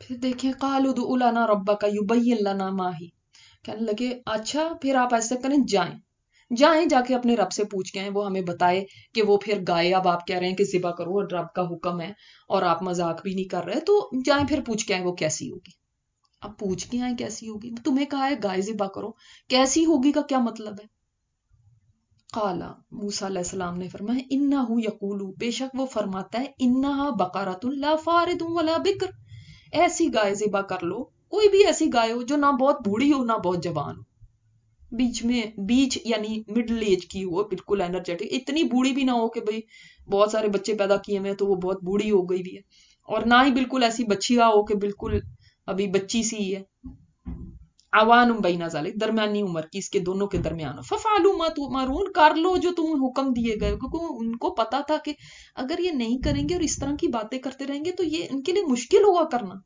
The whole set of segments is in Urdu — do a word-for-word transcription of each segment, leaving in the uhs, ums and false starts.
پھر دیکھیں قالوا ادع لنا ربک یبین لنا ما ہی، کہنے لگے اچھا پھر آپ ایسا کریں، جائیں جائیں جا کے اپنے رب سے پوچھ کے آئیں، وہ ہمیں بتائے کہ وہ پھر گائے، اب آپ کہہ رہے ہیں کہ ذبح کرو اور رب کا حکم ہے اور آپ مذاق بھی نہیں کر رہے، تو جائیں پھر پوچھ کے آئیں وہ کیسی ہوگی۔ اب پوچھ کے آئیں کیسی ہوگی، تمہیں کہا ہے گائے ذبح کرو، کیسی ہوگی کا کیا مطلب ہے؟ قال موسیٰ علیہ السلام نے فرمایا انہ یقول، بے شک وہ فرماتا ہے انہا بقرۃ لا فارض ولا بکر، ایسی گائے ذبح کر لو، کوئی بھی ایسی گائے ہو جو نہ بہت بوڑھی ہو نہ بہت جوان ہو، بیچ میں، بیچ یعنی مڈل ایج کی ہو، بالکل انرجیٹک، اتنی بوڑھی بھی نہ ہو کہ بھئی بہت سارے بچے پیدا کیے ہوئے تو وہ بہت بوڑھی ہو گئی بھی ہے، اور نہ ہی بالکل ایسی بچیا ہو کہ بالکل ابھی بچی سی ہے، عوان بین ذالک، درمیانی عمر کی، اس کے دونوں کے درمیان، ففعلوا ما تؤمرون، کر لو جو تم حکم دیے گئے، کیونکہ ان کو پتا تھا کہ اگر یہ نہیں کریں گے اور اس طرح کی باتیں کرتے رہیں گے تو یہ ان کے لیے مشکل ہوگا کرنا۔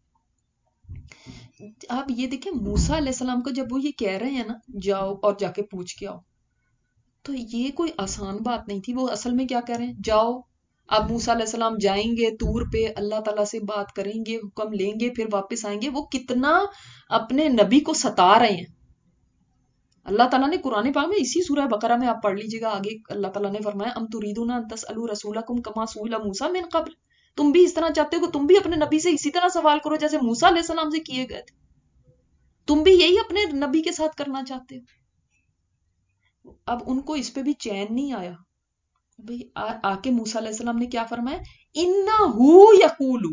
آپ یہ دیکھیں موسیٰ علیہ السلام کو جب وہ یہ کہہ رہے ہیں نا جاؤ اور جا کے پوچھ کے آؤ، تو یہ کوئی آسان بات نہیں تھی، وہ اصل میں کیا کہہ رہے ہیں، جاؤ، اب موسیٰ علیہ السلام جائیں گے طور پہ، اللہ تعالیٰ سے بات کریں گے، حکم لیں گے، پھر واپس آئیں گے، وہ کتنا اپنے نبی کو ستا رہے ہیں۔ اللہ تعالیٰ نے قرآن پاک میں اسی سورہ بقرہ میں آپ پڑھ لیجیے گا، آگے اللہ تعالیٰ نے فرمایا ام تریدون ان تسألوا رسولکم کما سئل موسیٰ من قبل، تم بھی اس طرح چاہتے ہو کہ تم بھی اپنے نبی سے اسی طرح سوال کرو جیسے موسیٰ علیہ السلام سے کیے گئے تھے، تم بھی یہی اپنے نبی کے ساتھ کرنا چاہتے ہو۔ اب ان کو اس پہ بھی چین نہیں آیا، بھئی آ کے موسیٰ علیہ السلام نے کیا فرمایا، انہو یقول،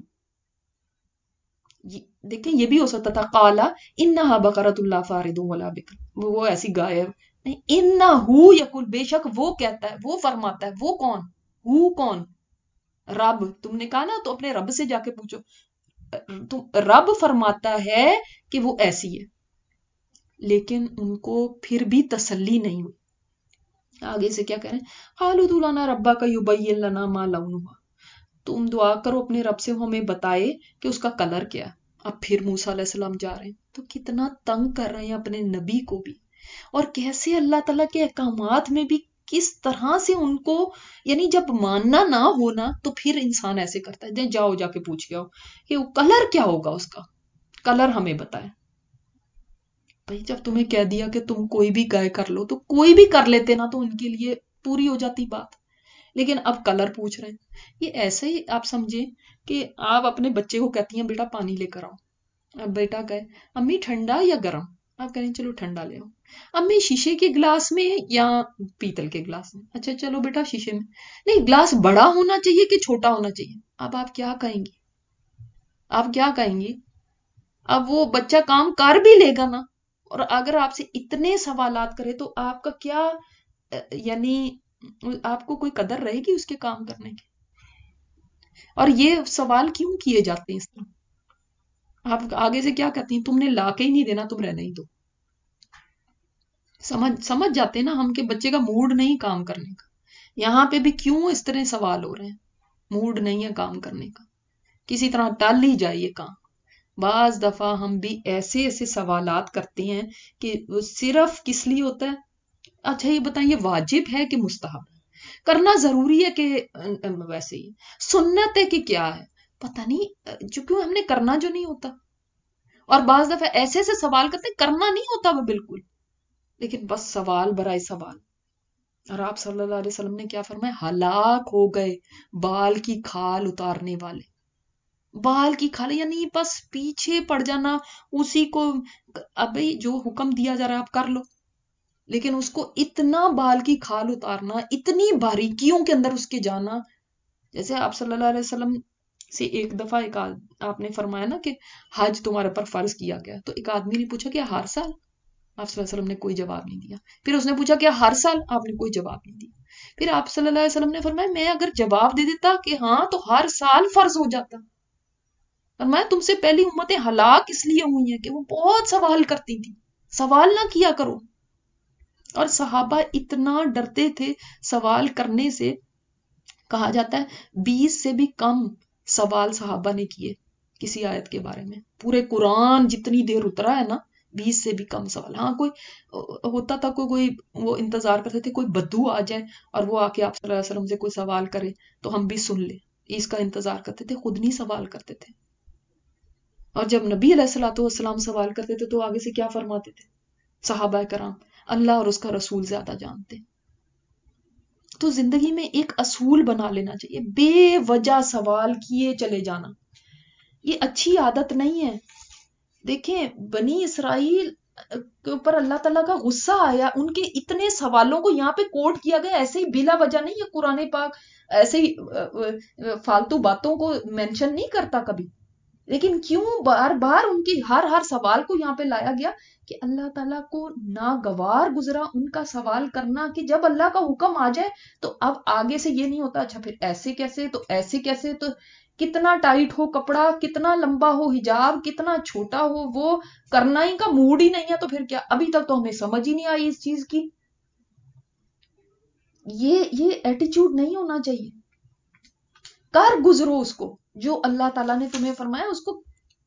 دیکھیں یہ بھی ہو سکتا تھا قالا انہا بقرۃ لا فارض ولا بکر، وہ ایسی گائے ہے، نہیں، انہو یقول، بے شک وہ کہتا ہے، وہ فرماتا ہے، وہ کون، ہو کون، رب، تم نے کہا نا تو اپنے رب سے جا کے پوچھو، تم رب فرماتا ہے کہ وہ ایسی ہے، لیکن ان کو پھر بھی تسلی نہیں ہوئی، آگے سے کیا کہہ رہے ہیں، قالوا ادع لنا ربک یبین لنا ما لونھا، تم دعا کرو اپنے رب سے ہمیں بتائے کہ اس کا کلر کیا ہے۔ اب پھر موسیٰ علیہ السلام جا رہے ہیں تو کتنا تنگ کر رہے ہیں اپنے نبی کو بھی، اور کیسے اللہ تعالیٰ کے احکامات میں بھی کس طرح سے ان کو، یعنی جب ماننا نہ ہونا تو پھر انسان ایسے کرتا ہے، جاؤ جا کے پوچھ کے آؤ کہ وہ کلر کیا ہوگا، اس کا کلر ہمیں بتائے۔ بھائی جب تمہیں کہہ دیا کہ تم کوئی بھی گائے کر لو تو کوئی بھی کر لیتے نا تو ان کے لیے پوری ہو جاتی بات، لیکن اب کلر پوچھ رہے ہیں۔ یہ ایسے ہی آپ سمجھیں کہ آپ اپنے بچے کو کہتی ہیں بیٹا پانی لے کر آؤ، اب بیٹا کہے امی ٹھنڈا یا گرم، آپ کہیں چلو ٹھنڈا لے آؤ، امی شیشے کے گلاس میں یا پیتل کے گلاس میں، اچھا چلو بیٹا شیشے میں، نہیں گلاس بڑا ہونا چاہیے کہ چھوٹا ہونا چاہیے، اب آپ کیا کہیں گی، آپ کیا کہیں گی؟ اب وہ بچہ کام کر بھی لے گا نا، اور اگر آپ سے اتنے سوالات کرے تو آپ کا کیا، یعنی آپ کو کوئی قدر رہے گی اس کے کام کرنے کی؟ اور یہ سوال کیوں کیے جاتے ہیں اس طرح؟ آپ آگے سے کیا کہتی ہیں، تم نے لا کے ہی نہیں دینا، تم رہنے ہی دو، سمجھ سمجھ جاتے ہیں نا ہم کہ بچے کا موڈ نہیں کام کرنے کا، یہاں پہ بھی کیوں اس طرح سوال ہو رہے ہیں، موڈ نہیں ہے کام کرنے کا، کسی طرح ٹال ہی جائے کام۔ بعض دفعہ ہم بھی ایسے ایسے سوالات کرتے ہیں کہ وہ صرف کس لیے ہوتا ہے، اچھا یہ بتائیں یہ واجب ہے کہ مستحب ہے، کرنا ضروری ہے کہ ویسے ہی سنت ہے کہ کیا ہے، پتہ نہیں، چونکہ ہم نے کرنا جو نہیں ہوتا، اور بعض دفعہ ایسے ایسے سوال کرتے ہیں کرنا نہیں ہوتا وہ بالکل، لیکن بس سوال برائے سوال۔ اور آپ صلی اللہ علیہ وسلم نے کیا فرمایا، ہلاک ہو گئے بال کی کھال اتارنے والے، بال کی کھال یعنی بس پیچھے پڑ جانا اسی کو، ابھی جو حکم دیا جا رہا ہے آپ کر لو، لیکن اس کو اتنا بال کی کھال اتارنا، اتنی باریکیوں کے اندر اس کے جانا، جیسے آپ صلی اللہ علیہ وسلم سے ایک دفعہ ایک آپ نے فرمایا نا کہ حج تمہارے پر فرض کیا گیا، تو ایک آدمی نے پوچھا کہ ہر سال، آپ صلی اللہ علیہ وسلم نے کوئی جواب نہیں دیا، پھر اس نے پوچھا کہ ہر سال، آپ نے کوئی جواب نہیں دیا، پھر آپ صلی اللہ علیہ وسلم نے فرمایا میں اگر جواب دے دیتا کہ ہاں تو ہر سال فرض ہو جاتا، اور میں تم سے پہلی امتیں ہلاک اس لیے ہوئی ہیں کہ وہ بہت سوال کرتی تھی، سوال نہ کیا کرو، اور صحابہ اتنا ڈرتے تھے سوال کرنے سے، کہا جاتا ہے بیس سے بھی کم سوال صحابہ نے کیے کسی آیت کے بارے میں، پورے قرآن جتنی دیر اترا ہے نا، بیس سے بھی کم سوال، ہاں کوئی ہوتا تھا کوئی کوئی وہ انتظار کرتے تھے کوئی بدو آ جائے اور وہ آ کے آپ صلی اللہ علیہ وسلم سے کوئی سوال کرے تو ہم بھی سن لیں، اس کا انتظار کرتے تھے، خود نہیں سوال کرتے تھے۔ اور جب نبی علیہ الصلوۃ والسلام سوال کرتے تھے تو آگے سے کیا فرماتے تھے؟ صحابہ کرام اللہ اور اس کا رسول زیادہ جانتے. تو زندگی میں ایک اصول بنا لینا چاہیے، بے وجہ سوال کیے چلے جانا یہ اچھی عادت نہیں ہے. دیکھیں بنی اسرائیل کے اوپر اللہ تعالیٰ کا غصہ آیا، ان کے اتنے سوالوں کو یہاں پہ کوٹ کیا گیا ایسے ہی بلا وجہ نہیں. یہ قرآن پاک ایسے ہی فالتو باتوں کو مینشن نہیں کرتا کبھی، لیکن کیوں بار بار ان کی ہر ہر سوال کو یہاں پہ لایا گیا کہ اللہ تعالیٰ کو ناگوار گزرا ان کا سوال کرنا کہ جب اللہ کا حکم آ جائے تو اب آگے سے یہ نہیں ہوتا اچھا پھر ایسے کیسے تو ایسے کیسے، تو کتنا ٹائٹ ہو کپڑا، کتنا لمبا ہو حجاب، کتنا چھوٹا ہو، وہ کرنا ہی کا موڈ ہی نہیں ہے تو پھر کیا. ابھی تک تو ہمیں سمجھ ہی نہیں آئی اس چیز کی. یہ یہ ایٹیچیوڈ نہیں ہونا چاہیے. کر گزرو اس کو جو اللہ تعالیٰ نے تمہیں فرمایا اس کو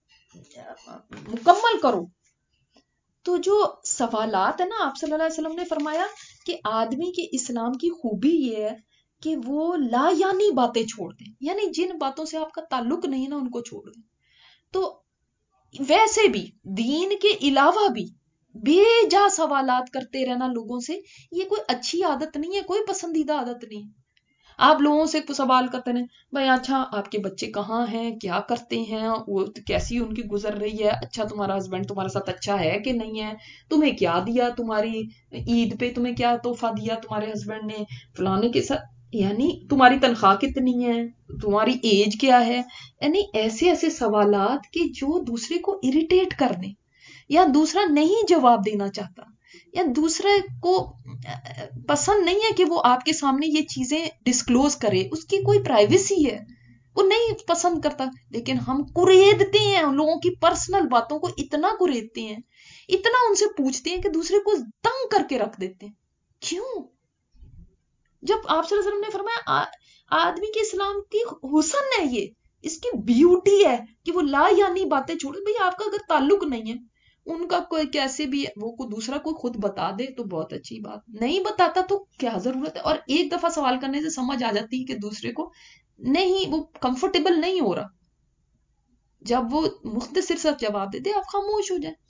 مکمل کرو. تو جو سوالات ہے نا، آپ صلی اللہ علیہ وسلم نے فرمایا کہ آدمی کے اسلام کی خوبی یہ ہے کہ وہ لا یعنی باتیں چھوڑ دیں، یعنی جن باتوں سے آپ کا تعلق نہیں نا ان کو چھوڑ دیں. تو ویسے بھی دین کے علاوہ بھی بے جا سوالات کرتے رہنا لوگوں سے یہ کوئی اچھی عادت نہیں ہے، کوئی پسندیدہ عادت نہیں. آپ لوگوں سے سوال کرتے ہیں بھائی اچھا آپ کے بچے کہاں ہیں، کیا کرتے ہیں، وہ کیسی ان کی گزر رہی ہے، اچھا تمہارا ہسبینڈ تمہارے ساتھ اچھا ہے کہ نہیں ہے، تمہیں کیا دیا، تمہاری عید پہ تمہیں کیا تحفہ دیا تمہارے ہسبینڈ نے فلانے کے ساتھ، یعنی تمہاری تنخواہ کتنی ہے، تمہاری ایج کیا ہے. یعنی ایسے ایسے سوالات کہ جو دوسرے کو اریٹیٹ کر دیں، یا دوسرا نہیں جواب دینا چاہتا، یا دوسرے کو پسند نہیں ہے کہ وہ آپ کے سامنے یہ چیزیں ڈسکلوز کرے، اس کی کوئی پرائیویسی ہے، وہ نہیں پسند کرتا. لیکن ہم کریدتے ہیں ان لوگوں کی پرسنل باتوں کو، اتنا کریدتے ہیں، اتنا ان سے پوچھتے ہیں کہ دوسرے کو تنگ کر کے رکھ دیتے ہیں. کیوں؟ جب آپ صلی اللہ علیہ وسلم نے فرمایا آدمی کے اسلام کی حسن ہے، یہ اس کی بیوٹی ہے کہ وہ لا یعنی باتیں چھوڑے. بھئی آپ کا اگر تعلق نہیں ہے ان کا کوئی کیسے بھی وہ کو دوسرا کوئی خود بتا دے تو بہت اچھی بات، نہیں بتاتا تو کیا ضرورت ہے. اور ایک دفعہ سوال کرنے سے سمجھ آ جاتی ہے کہ دوسرے کو نہیں، وہ کمفرٹیبل نہیں ہو رہا، جب وہ مختصر سا جواب دے دے آپ خاموش ہو جائیں.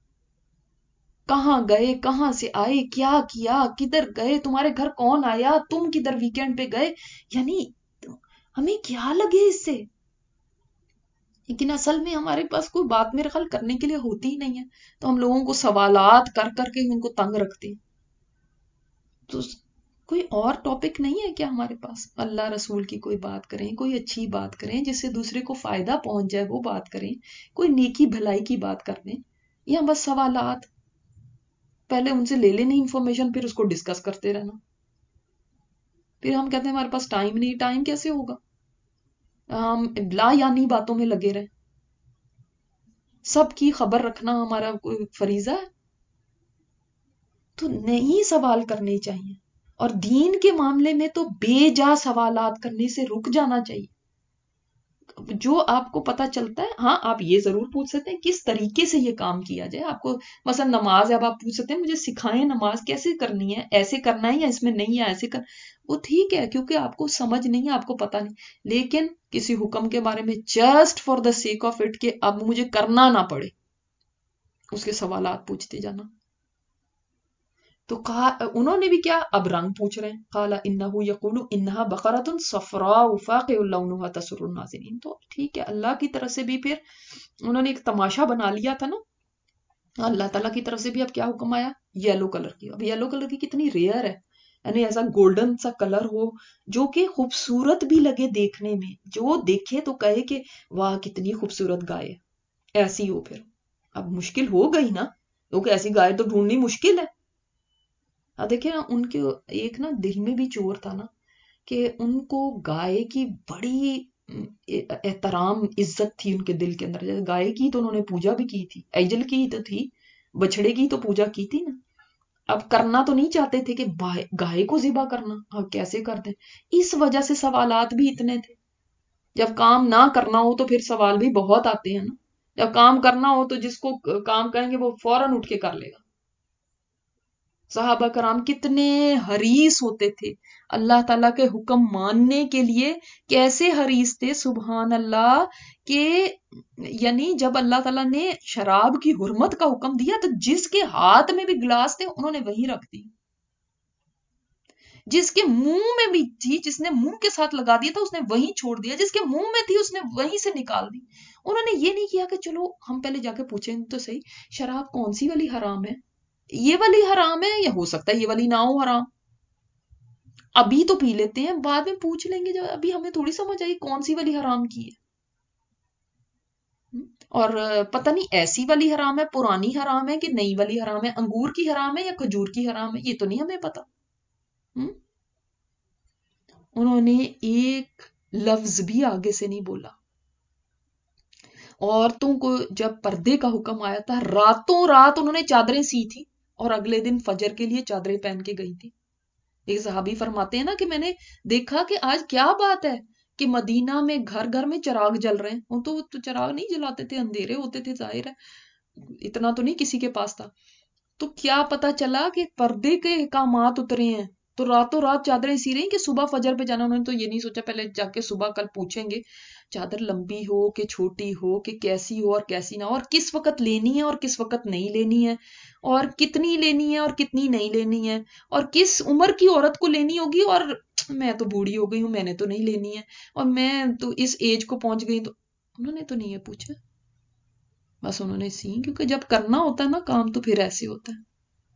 کہاں گئے، کہاں سے آئے، کیا کیا، کدھر گئے، تمہارے گھر کون آیا، تم کدھر ویکینڈ پہ گئے، یعنی ہمیں کیا لگے اس سے. لیکن اصل میں ہمارے پاس کوئی بات میرے خیال کرنے کے لیے ہوتی ہی نہیں ہے، تو ہم لوگوں کو سوالات کر کر کے ان کو تنگ رکھتے ہیں. تو کوئی اور ٹاپک نہیں ہے کیا ہمارے پاس؟ اللہ رسول کی کوئی بات کریں، کوئی اچھی بات کریں جس سے دوسرے کو فائدہ پہنچ جائے، وہ بات کریں، کوئی نیکی بھلائی کی بات کر دیں، یا بس سوالات پہلے ان سے لے لینی انفارمیشن پھر اس کو ڈسکس کرتے رہنا. پھر ہم کہتے ہیں ہمارے پاس ٹائم نہیں. ٹائم کیسے ہوگا؟ ہم لا یعنی باتوں میں لگے رہے. سب کی خبر رکھنا ہمارا کوئی فریضہ ہے؟ تو نہیں سوال کرنے چاہیے. اور دین کے معاملے میں تو بے جا سوالات کرنے سے رک جانا چاہیے. جو آپ کو پتا چلتا ہے، ہاں آپ یہ ضرور پوچھ سکتے ہیں کس طریقے سے یہ کام کیا جائے. آپ کو مثلا نماز ہے، اب آپ پوچھ سکتے ہیں مجھے سکھائیں نماز کیسے کرنی ہے، ایسے کرنا ہے یا اس میں نہیں ہے ایسے کر، وہ ٹھیک ہے کیونکہ آپ کو سمجھ نہیں ہے، آپ کو پتا نہیں. لیکن کسی حکم کے بارے میں just for the sake of it کہ اب مجھے کرنا نہ پڑے، اس کے سوالات پوچھتے جانا. تو کہا انہوں نے بھی کیا، اب رنگ پوچھ رہے ہیں. قال انه يقول انها بقرة صفراء فاقع لونها تسر الناظرین. تو ٹھیک ہے، اللہ کی طرف سے بھی پھر انہوں نے ایک تماشا بنا لیا تھا نا. اللہ تعالیٰ کی طرف سے بھی اب کیا حکم آیا، یلو کلر کی. اب یلو کلر کی کتنی ریئر ہے، یعنی ایسا گولڈن سا کلر ہو جو کہ خوبصورت بھی لگے دیکھنے میں، جو دیکھے تو کہے کہ واہ کتنی خوبصورت گائے، ایسی ہو. پھر اب مشکل ہو گئی نا، کیونکہ ایسی گائے تو ڈھونڈنی مشکل ہے. اب دیکھیں نا ان کے ایک نا دل میں بھی چور تھا نا کہ ان کو گائے کی بڑی احترام عزت تھی ان کے دل کے اندر. جیسے گائے کی تو انہوں نے پوجا بھی کی تھی، ایجل کی تو تھی، بچڑے کی تو پوجا کی تھی نا. اب کرنا تو نہیں چاہتے تھے کہ گائے کو ذبح کرنا، اب کیسے کر دیں. اس وجہ سے سوالات بھی اتنے تھے. جب کام نہ کرنا ہو تو پھر سوال بھی بہت آتے ہیں نا. جب کام کرنا ہو تو جس کو کام کہیں گے وہ فوراً اٹھ کے کر لے گا. صحابہ کرام کتنے حریص ہوتے تھے اللہ تعالیٰ کے حکم ماننے کے لیے کیسے حریص تھے، سبحان اللہ، کہ یعنی جب اللہ تعالیٰ نے شراب کی حرمت کا حکم دیا تو جس کے ہاتھ میں بھی گلاس تھے انہوں نے وہی رکھ دی، جس کے منہ میں بھی تھی، جس نے منہ کے ساتھ لگا دیا تھا اس نے وہی چھوڑ دیا، جس کے منہ میں تھی اس نے وہیں سے نکال دی۔ انہوں نے یہ نہیں کیا کہ چلو ہم پہلے جا کے پوچھیں تو صحیح شراب کون سی والی حرام ہے، یہ والی حرام ہے یا ہو سکتا ہے یہ والی نہ ہو حرام، ابھی تو پی لیتے ہیں بعد میں پوچھ لیں گے، جب ابھی ہمیں تھوڑی سمجھ آئی کون سی والی حرام کی ہے۔ اور پتہ نہیں ایسی والی حرام ہے، پرانی حرام ہے کہ نئی والی حرام ہے، انگور کی حرام ہے یا کھجور کی حرام ہے، یہ تو نہیں ہمیں پتا۔ انہوں نے ایک لفظ بھی آگے سے نہیں بولا۔ عورتوں کو جب پردے کا حکم آیا تھا راتوں رات انہوں نے چادریں سی تھی اور اگلے دن فجر کے لیے چادریں پہن کے گئی تھی۔ ایک صحابی فرماتے ہیں نا کہ میں نے دیکھا کہ آج کیا بات ہے کہ مدینہ میں گھر گھر میں چراغ جل رہے ہیں، وہ تو تو چراغ نہیں جلاتے تھے، اندھیرے ہوتے تھے، ظاہر ہے اتنا تو نہیں کسی کے پاس تھا، تو کیا پتا چلا کہ پردے کے احکامات اترے ہیں، تو راتوں رات چادریں سی رہی کہ صبح فجر پہ جانا۔ انہوں نے تو یہ نہیں سوچا پہلے جا کے صبح کل پوچھیں گے چادر لمبی ہو کہ چھوٹی ہو کہ کیسی ہو اور کیسی نہ ہو، اور کس وقت لینی ہے اور کس وقت نہیں لینی ہے، اور کتنی لینی ہے اور کتنی نہیں لینی ہے، اور کس عمر کی عورت کو لینی ہوگی، اور میں تو بوڑھی ہو گئی ہوں میں نے تو نہیں لینی ہے، اور میں تو اس ایج کو پہنچ گئی، تو انہوں نے تو نہیں یہ پوچھا، بس انہوں نے سی، کیونکہ جب کرنا ہوتا ہے نا کام تو پھر ایسے ہوتا ہے۔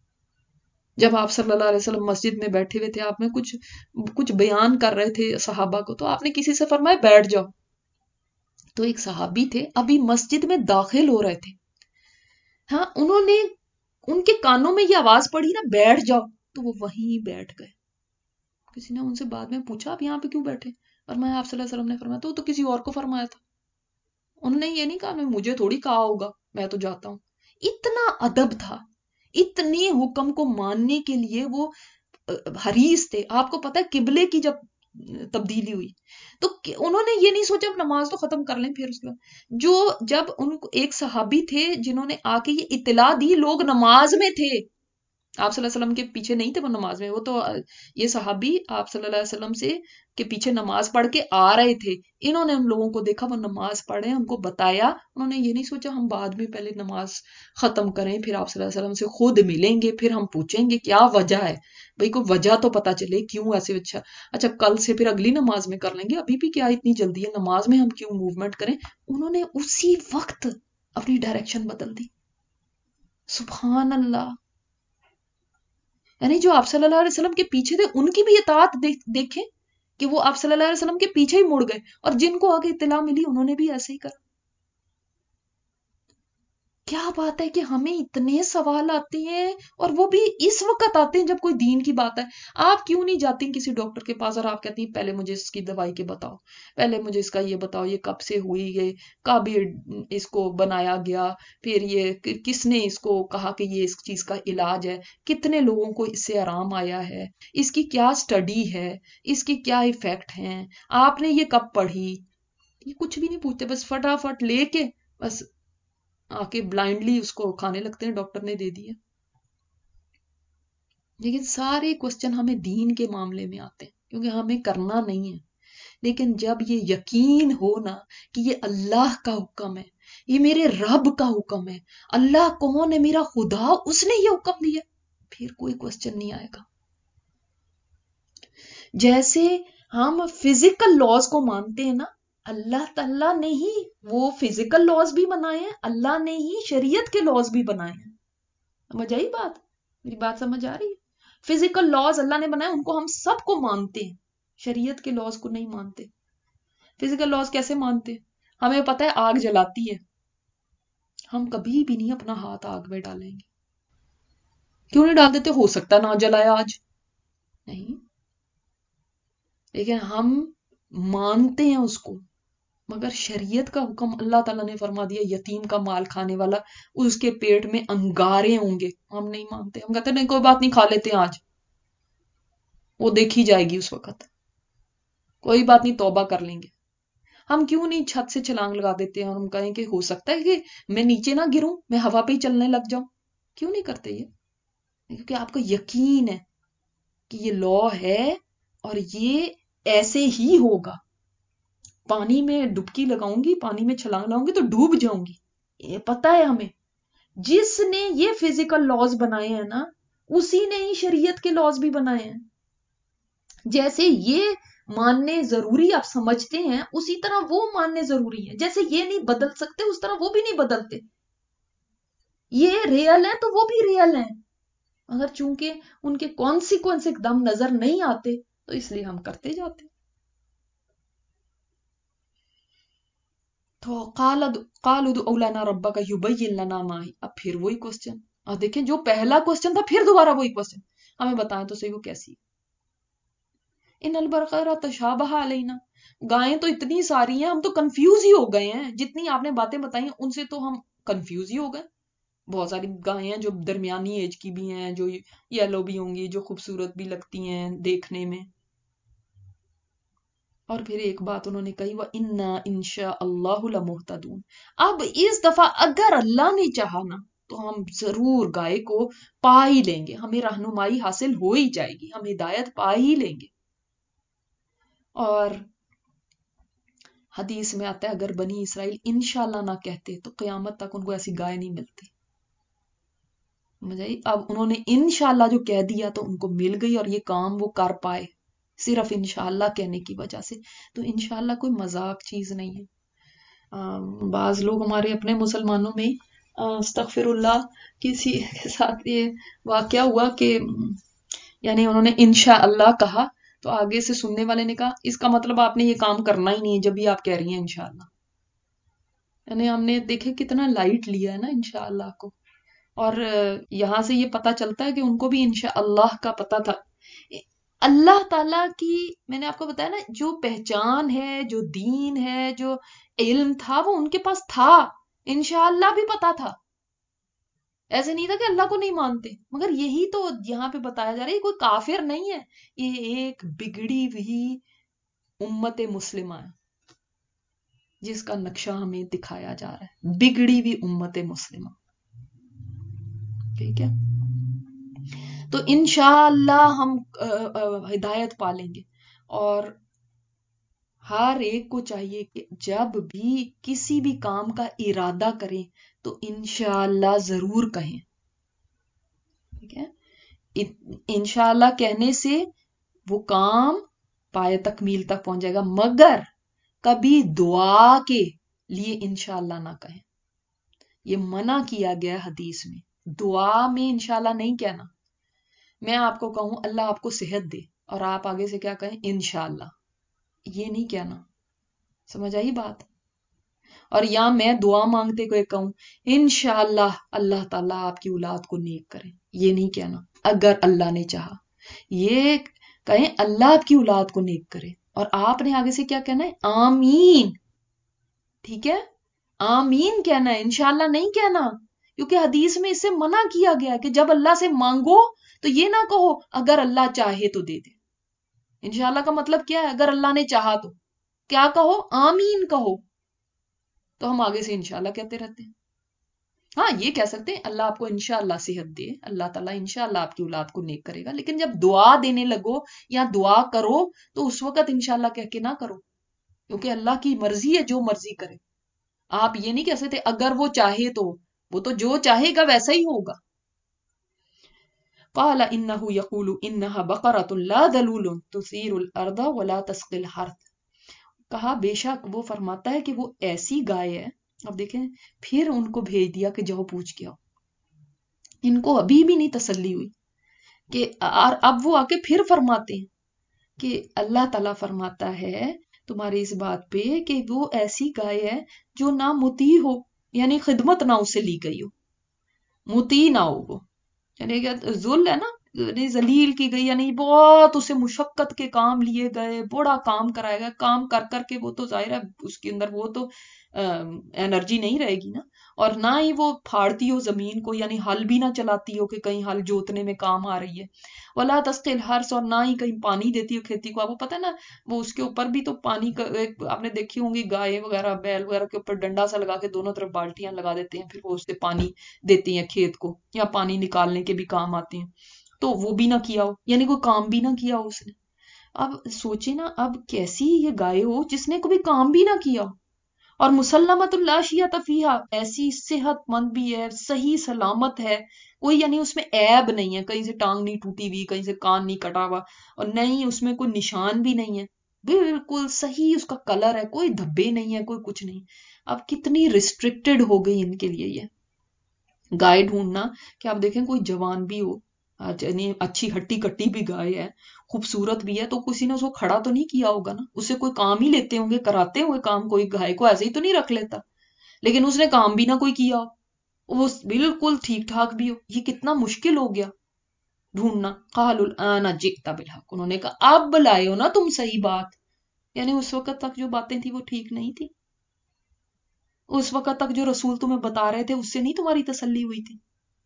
جب آپ صلی اللہ علیہ وسلم مسجد میں بیٹھے ہوئے تھے، آپ میں کچھ کچھ بیان کر رہے تھے صحابہ کو، تو آپ نے کسی سے فرمایا بیٹھ جاؤ، تو ایک صحابی تھے ابھی مسجد میں داخل ہو رہے تھے، ہاں انہوں نے ان کے کانوں میں یہ آواز پڑی نا بیٹھ جاؤ، تو وہ وہیں بیٹھ گئے۔ کسی نے ان سے بعد میں پوچھا آپ یہاں پہ کیوں بیٹھے، فرمایا آپ صلی اللہ علیہ وسلم نے فرمایا، تو, تو کسی اور کو فرمایا تھا، انہوں نے یہ نہیں کہا مجھے تھوڑی کہا ہوگا میں تو جاتا ہوں۔ اتنا ادب تھا، اتنے حکم کو ماننے کے لیے وہ حریص تھے۔ آپ کو پتا ہے قبلے کی جب تبدیلی ہوئی تو انہوں نے یہ نہیں سوچا نماز تو ختم کر لیں، پھر اس کے بعد جو جب ان کو ایک صحابی تھے جنہوں نے آ کے یہ اطلاع دی، لوگ نماز میں تھے، آپ صلی اللہ علیہ وسلم کے پیچھے نہیں تھے وہ نماز میں، وہ تو یہ صحابی آپ صلی اللہ علیہ وسلم سے کے پیچھے نماز پڑھ کے آ رہے تھے، انہوں نے ان لوگوں کو دیکھا وہ نماز پڑھے، ان کو بتایا، انہوں نے یہ نہیں سوچا ہم بعد میں پہلے نماز ختم کریں پھر آپ صلی اللہ علیہ وسلم سے خود ملیں گے پھر ہم پوچھیں گے کیا وجہ ہے، بھئی کوئی وجہ تو پتا چلے کیوں ایسے، اچھا اچھا کل سے پھر اگلی نماز میں کر لیں گے، ابھی بھی کیا اتنی جلدی ہے نماز میں ہم کیوں موومنٹ کریں۔ انہوں نے اسی وقت اپنی ڈائریکشن بدل دی، سبحان اللہ۔ یعنی جو آپ صلی اللہ علیہ وسلم کے پیچھے تھے ان کی بھی اطاعت دیکھیں کہ وہ آپ صلی اللہ علیہ وسلم کے پیچھے ہی مڑ گئے، اور جن کو آگے اطلاع ملی انہوں نے بھی ایسے ہی کرا۔ کیا بات ہے کہ ہمیں اتنے سوال آتے ہیں، اور وہ بھی اس وقت آتے ہیں جب کوئی دین کی بات ہے۔ آپ کیوں نہیں جاتی کسی ڈاکٹر کے پاس اور آپ کہتی ہیں پہلے مجھے اس کی دوائی کے بتاؤ، پہلے مجھے اس کا یہ بتاؤ، یہ کب سے ہوئی، یہ کب اس کو بنایا گیا، پھر یہ کس نے اس کو کہا کہ یہ اس چیز کا علاج ہے، کتنے لوگوں کو اس سے آرام آیا ہے، اس کی کیا سٹڈی ہے، اس کی کیا ایفیکٹ ہیں، آپ نے یہ کب پڑھی، یہ کچھ بھی نہیں پوچھتے، بس فٹافٹ لے کے بس آ کے بلائنڈلی اس کو کھانے لگتے ہیں، ڈاکٹر نے دے دیا۔ لیکن سارے کوسچن ہمیں دین کے معاملے میں آتے ہیں کیونکہ ہمیں کرنا نہیں ہے، لیکن جب یہ یقین ہو نا کہ یہ اللہ کا حکم ہے، یہ میرے رب کا حکم ہے، اللہ کون ہے، میرا خدا، اس نے یہ حکم دیا، پھر کوئی کوسچن نہیں آئے گا۔ جیسے ہم فزیکل لاز کو مانتے ہیں نا، اللہ تعالیٰ نے ہی وہ فزیکل لاز بھی بنائے ہیں، اللہ نے ہی شریعت کے لاز بھی بنائے ہیں۔ سمجھ آئی بات، میری بات سمجھ آ رہی ہے؟ فزیکل لاز اللہ نے بنائے ان کو ہم سب کو مانتے ہیں، شریعت کے لاز کو نہیں مانتے۔ فزیکل لاز کیسے مانتے ہیں؟ ہمیں پتہ ہے آگ جلاتی ہے، ہم کبھی بھی نہیں اپنا ہاتھ آگ میں ڈالیں گے، کیوں نہیں ڈال دیتے؟ ہو سکتا نہ جلائے آج، نہیں، لیکن ہم مانتے ہیں اس کو، مگر شریعت کا حکم اللہ تعالیٰ نے فرما دیا یتیم کا مال کھانے والا اس کے پیٹ میں انگارے ہوں گے، ہم نہیں مانتے، ہم کہتے ہیں نہیں کوئی بات نہیں کھا لیتے ہیں آج، وہ دیکھی جائے گی اس وقت، کوئی بات نہیں توبہ کر لیں گے۔ ہم کیوں نہیں چھت سے چھلانگ لگا دیتے ہیں اور ہم کہیں کہ ہو سکتا ہے کہ میں نیچے نہ گروں، میں ہوا پہ ہی چلنے لگ جاؤں، کیوں نہیں کرتے یہ؟ کیونکہ آپ کو یقین ہے کہ یہ لا ہے اور یہ ایسے ہی ہوگا. پانی میں ڈبکی لگاؤں گی, پانی میں چھلانگ لاؤں گی تو ڈوب جاؤں گی, یہ پتا ہے ہمیں. جس نے یہ فزیکل لاز بنائے ہیں نا, اسی نے ہی شریعت کے لاز بھی بنائے ہیں. جیسے یہ ماننے ضروری آپ سمجھتے ہیں, اسی طرح وہ ماننے ضروری ہے. جیسے یہ نہیں بدل سکتے, اس طرح وہ بھی نہیں بدلتے. یہ ریئل ہے تو وہ بھی ریئل ہیں, مگر چونکہ ان کے کانسیکوینس ایک دم نظر نہیں آتے تو اس لیے ہم کرتے جاتے. تو قالوا ادع لنا ربک یبین لنا ما ہی. اب پھر وہی کوسچن, اور دیکھیں جو پہلا کوسچن تھا پھر دوبارہ وہی کوسچن, ہمیں بتائیں تو صحیح وہ کیسی. ان البقرہ تشابہ علینا, گائیں تو اتنی ساری ہیں ہم تو کنفیوز ہی ہو گئے ہیں. جتنی آپ نے باتیں بتائی ہیں ان سے تو ہم کنفیوز ہی ہو گئے. بہت ساری گائیں ہیں جو درمیانی ایج کی بھی ہیں, جو یلو بھی ہوں گی, جو خوبصورت بھی لگتی ہیں دیکھنے میں. اور پھر ایک بات انہوں نے کہی, وَإِنَّا إِن شَاءَ اللَّهُ لَمُهْتَدُونَ. اب اس دفعہ اگر اللہ نے چاہا نا تو ہم ضرور گائے کو پا ہی لیں گے, ہمیں رہنمائی حاصل ہو ہی جائے گی, ہم ہدایت پا ہی لیں گے. اور حدیث میں آتا ہے اگر بنی اسرائیل انشاءاللہ نہ کہتے تو قیامت تک ان کو ایسی گائے نہیں ملتی. اب انہوں نے انشاءاللہ جو کہہ دیا تو ان کو مل گئی, اور یہ کام وہ کر پائے صرف انشاءاللہ کہنے کی وجہ سے. تو انشاءاللہ کوئی مذاق چیز نہیں ہے. بعض لوگ ہمارے اپنے مسلمانوں میں استغفر اللہ کسی کے ساتھ یہ واقعہ ہوا کہ یعنی انہوں نے انشاءاللہ کہا تو آگے سے سننے والے نے کہا اس کا مطلب آپ نے یہ کام کرنا ہی نہیں ہے جب بھی آپ کہہ رہی ہیں انشاءاللہ. یعنی ہم نے دیکھے کتنا لائٹ لیا ہے نا انشاءاللہ کو. اور یہاں سے یہ پتا چلتا ہے کہ ان کو بھی انشاءاللہ کا پتا تھا. اللہ تعالیٰ کی, میں نے آپ کو بتایا نا, جو پہچان ہے, جو دین ہے, جو علم تھا وہ ان کے پاس تھا. انشاءاللہ بھی پتا تھا, ایسے نہیں تھا کہ اللہ کو نہیں مانتے. مگر یہی تو یہاں پہ بتایا جا رہا ہے, یہ کوئی کافر نہیں ہے, یہ ایک بگڑی ہوئی امت مسلمہ ہے جس کا نقشہ ہمیں دکھایا جا رہا ہے. بگڑی ہوئی امت مسلمہ, ٹھیک ہے. تو انشاءاللہ ہم ہدایت پالیں گے. اور ہر ایک کو چاہیے کہ جب بھی کسی بھی کام کا ارادہ کریں تو انشاءاللہ ضرور کہیں. ٹھیک ہے, انشاءاللہ کہنے سے وہ کام پائے تکمیل تک پہنچ جائے گا. مگر کبھی دعا کے لیے انشاءاللہ نہ کہیں, یہ منع کیا گیا حدیث میں. دعا میں انشاءاللہ نہیں کہنا. میں آپ کو کہوں اللہ آپ کو صحت دے اور آپ آگے سے کیا کہیں انشاءاللہ, یہ نہیں کہنا. سمجھ آئی بات. اور یا میں دعا مانگتے کوئی کہوں انشاءاللہ اللہ تعالیٰ آپ کی اولاد کو نیک کرے, یہ نہیں کہنا. اگر اللہ نے چاہا, یہ کہیں اللہ آپ کی اولاد کو نیک کرے, اور آپ نے آگے سے کیا کہنا ہے آمین. ٹھیک ہے, آمین کہنا ہے, انشاءاللہ نہیں کہنا. کیونکہ حدیث میں اس سے منع کیا گیا کہ جب اللہ سے مانگو تو یہ نہ کہو اگر اللہ چاہے تو دے دے. انشاءاللہ کا مطلب کیا ہے, اگر اللہ نے چاہا تو کیا کہو, آمین کہو. تو ہم آگے سے انشاءاللہ کہتے رہتے ہیں. ہاں یہ کہہ سکتے ہیں اللہ آپ کو انشاءاللہ صحت دے, اللہ تعالیٰ انشاءاللہ آپ کی اولاد کو نیک کرے گا. لیکن جب دعا دینے لگو یا دعا کرو تو اس وقت انشاءاللہ کہہ کے نہ کرو, کیونکہ اللہ کی مرضی ہے, جو مرضی کرے. آپ یہ نہیں کہہ سکتے اگر وہ چاہے تو, وہ تو جو چاہے گا ویسا ہی ہوگا. قال انه يقول انها بقرة لا ذلول تثير الارض ولا تسقي الحرث. کہا بے شک وہ فرماتا ہے کہ وہ ایسی گائے ہے. اب دیکھیں پھر ان کو بھیج دیا کہ جاؤ پوچھ کے آؤ. ان کو ابھی بھی نہیں تسلی ہوئی کہ, اور اب وہ آ کے پھر فرماتے ہیں کہ اللہ تعالیٰ فرماتا ہے تمہاری اس بات پہ کہ وہ ایسی گائے ہے جو نہ مطیع ہو, یعنی خدمت نہ اسے لی گئی ہو, مطیع نہ ہو وہ, یعنی کہ ذل ہے نا, یعنی ذلیل کی گئی, یعنی بہت اسے مشقت کے کام لیے گئے, بڑا کام کرایا گیا, کام کر کر کے وہ تو ظاہر ہے اس کے اندر وہ تو انرجی نہیں رہے گی نا. اور نہ ہی وہ پھاڑتی ہو زمین کو, یعنی ہل بھی نہ چلاتی ہو کہ کہیں ہل جوتنے میں کام آ رہی ہے. ولا تسقی الحرث, اور نہ ہی کہیں پانی دیتی ہو کھیتی کو. آپ کو پتہ ہے نا وہ اس کے اوپر بھی تو پانی کا, آپ نے دیکھی ہوں گی گائے وغیرہ بیل وغیرہ کے اوپر ڈنڈا سا لگا کے دونوں طرف بالٹیاں لگا دیتے ہیں, پھر وہ اس سے پانی دیتی ہیں کھیت کو, یا پانی نکالنے کے بھی کام آتے ہیں. تو وہ بھی نہ کیا ہو, یعنی کوئی کام بھی نہ کیا ہو اس نے. اب سوچے نا، اب کیسی یہ گائے ہو جس نے کبھی کام بھی نہ کیا ہو، اور مسلمت لا شیۃ فیہا، ایسی صحت مند بھی ہے، صحیح سلامت ہے، کوئی یعنی اس میں عیب نہیں ہے، کہیں سے ٹانگ نہیں ٹوٹی ہوئی، کہیں سے کان نہیں کٹا ہوا، اور نہیں اس میں کوئی نشان بھی نہیں ہے، بالکل صحیح اس کا کلر ہے، کوئی دھبے نہیں ہے، کوئی کچھ نہیں. اب کتنی ریسٹرکٹیڈ ہو گئی ان کے لیے یہ گائے ڈھونڈنا کہ آپ دیکھیں کوئی جوان بھی ہو، یعنی اچھی ہٹی کٹی بھی گائے ہے، خوبصورت بھی ہے، تو کسی نے اس کو کھڑا تو نہیں کیا ہوگا نا، اسے کوئی کام ہی لیتے ہوں گے، کراتے ہوئے کام، کوئی گائے کو ایسے ہی تو نہیں رکھ لیتا. لیکن اس نے کام بھی نہ کوئی کیا ہو، وہ بالکل ٹھیک ٹھاک بھی ہو، یہ کتنا مشکل ہو گیا ڈھونڈنا. قالوا الآن جئت بالحق، انہوں نے کہا اب لائے ہو نا تم صحیح بات. یعنی اس وقت تک جو باتیں تھی وہ ٹھیک نہیں تھی، اس وقت تک جو رسول تمہیں بتا رہے تھے اس سے نہیں تمہاری تسلی ہوئی تھی.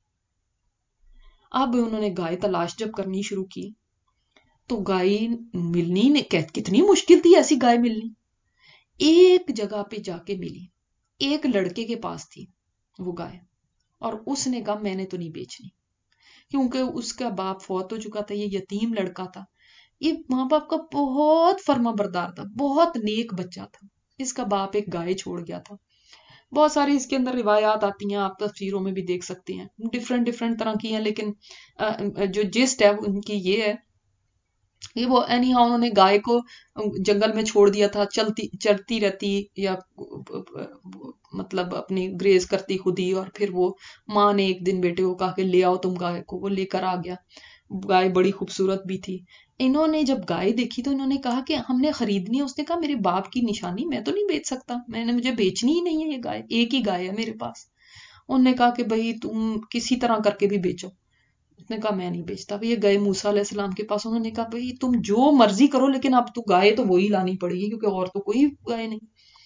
اب انہوں نے گائے تلاش جب کرنی شروع کی تو گائے ملنی نے کتنی مشکل تھی ایسی گائے ملنی. ایک جگہ پہ جا کے ملی، ایک لڑکے کے پاس تھی وہ گائے، اور اس نے کہا میں نے تو نہیں بیچنی، کیونکہ اس کا باپ فوت ہو چکا تھا، یہ یتیم لڑکا تھا، یہ ماں باپ کا بہت فرما بردار تھا، بہت نیک بچہ تھا، اس کا باپ ایک گائے چھوڑ گیا تھا. بہت ساری اس کے اندر روایات آتی ہیں، آپ تفسیروں میں بھی دیکھ سکتی ہیں، ڈفرینٹ ڈفرینٹ طرح کی ہیں، لیکن جو جسٹ ہے ان کی یہ ہے کہ وہ اینی ہاؤ انہوں نے گائے کو جنگل میں چھوڑ دیا تھا، چلتی چلتی رہتی یا مطلب اپنی گریز کرتی خود ہی، اور پھر وہ ماں نے ایک دن بیٹے کو کہا کہ لے آؤ تم گائے کو، وہ لے کر آ گیا. گائے بڑی خوبصورت بھی تھی. انہوں نے جب گائے دیکھی تو انہوں نے کہا کہ ہم نے خریدنی ہے. اس نے کہا میرے باپ کی نشانی، میں تو نہیں بیچ سکتا، میں نے مجھے بیچنی ہی نہیں ہے، یہ گائے ایک ہی گائے ہے میرے پاس. انہوں نے کہا کہ بھئی تم کسی طرح کر کے بھی بیچو. اس نے کہا میں نہیں بیچتا. یہ گئے موسیٰ علیہ السلام کے پاس، انہوں نے کہا بھئی تم جو مرضی کرو لیکن اب تو گائے تو وہی لانی پڑے گی کیونکہ اور تو کوئی گائے نہیں.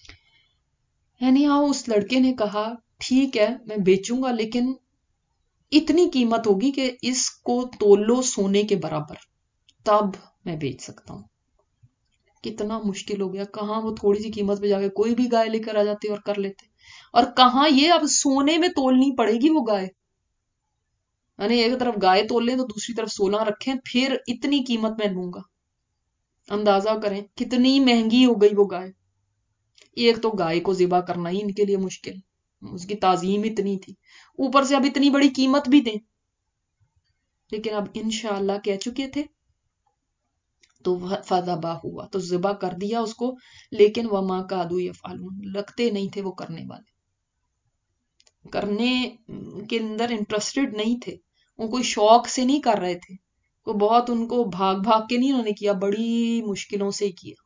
یعنی ہاں اس لڑکے نے کہا ٹھیک ہے میں بیچوں گا، لیکن اتنی قیمت ہوگی کہ اس کو تولو سونے کے برابر، تب میں بیچ سکتا ہوں. کتنا مشکل ہو گیا، کہاں وہ تھوڑی سی قیمت پہ جا کے کوئی بھی گائے لے کر آ جاتے اور کر لیتے، اور کہاں یہ اب سونے میں تولنی پڑے گی وہ گائے. یعنی ایک طرف گائے تول لیں تو دوسری طرف سونا رکھیں، پھر اتنی قیمت میں لوں گا. اندازہ کریں کتنی مہنگی ہو گئی وہ گائے. ایک تو گائے کو ذبح کرنا ہی ان کے لیے مشکل، اس کی تعظیم اتنی تھی، اوپر سے اب اتنی بڑی قیمت بھی دیں. لیکن اب انشاءاللہ کہہ چکے تھے تو فذبح ہوا، تو ذبح کر دیا اس کو. لیکن وما کادوا یفعلون، لگتے نہیں تھے وہ کرنے والے، کرنے کے اندر انٹرسٹڈ نہیں تھے، وہ کوئی شوق سے نہیں کر رہے تھے، وہ بہت ان کو بھاگ بھاگ کے نہیں انہوں نے کیا، بڑی مشکلوں سے کیا،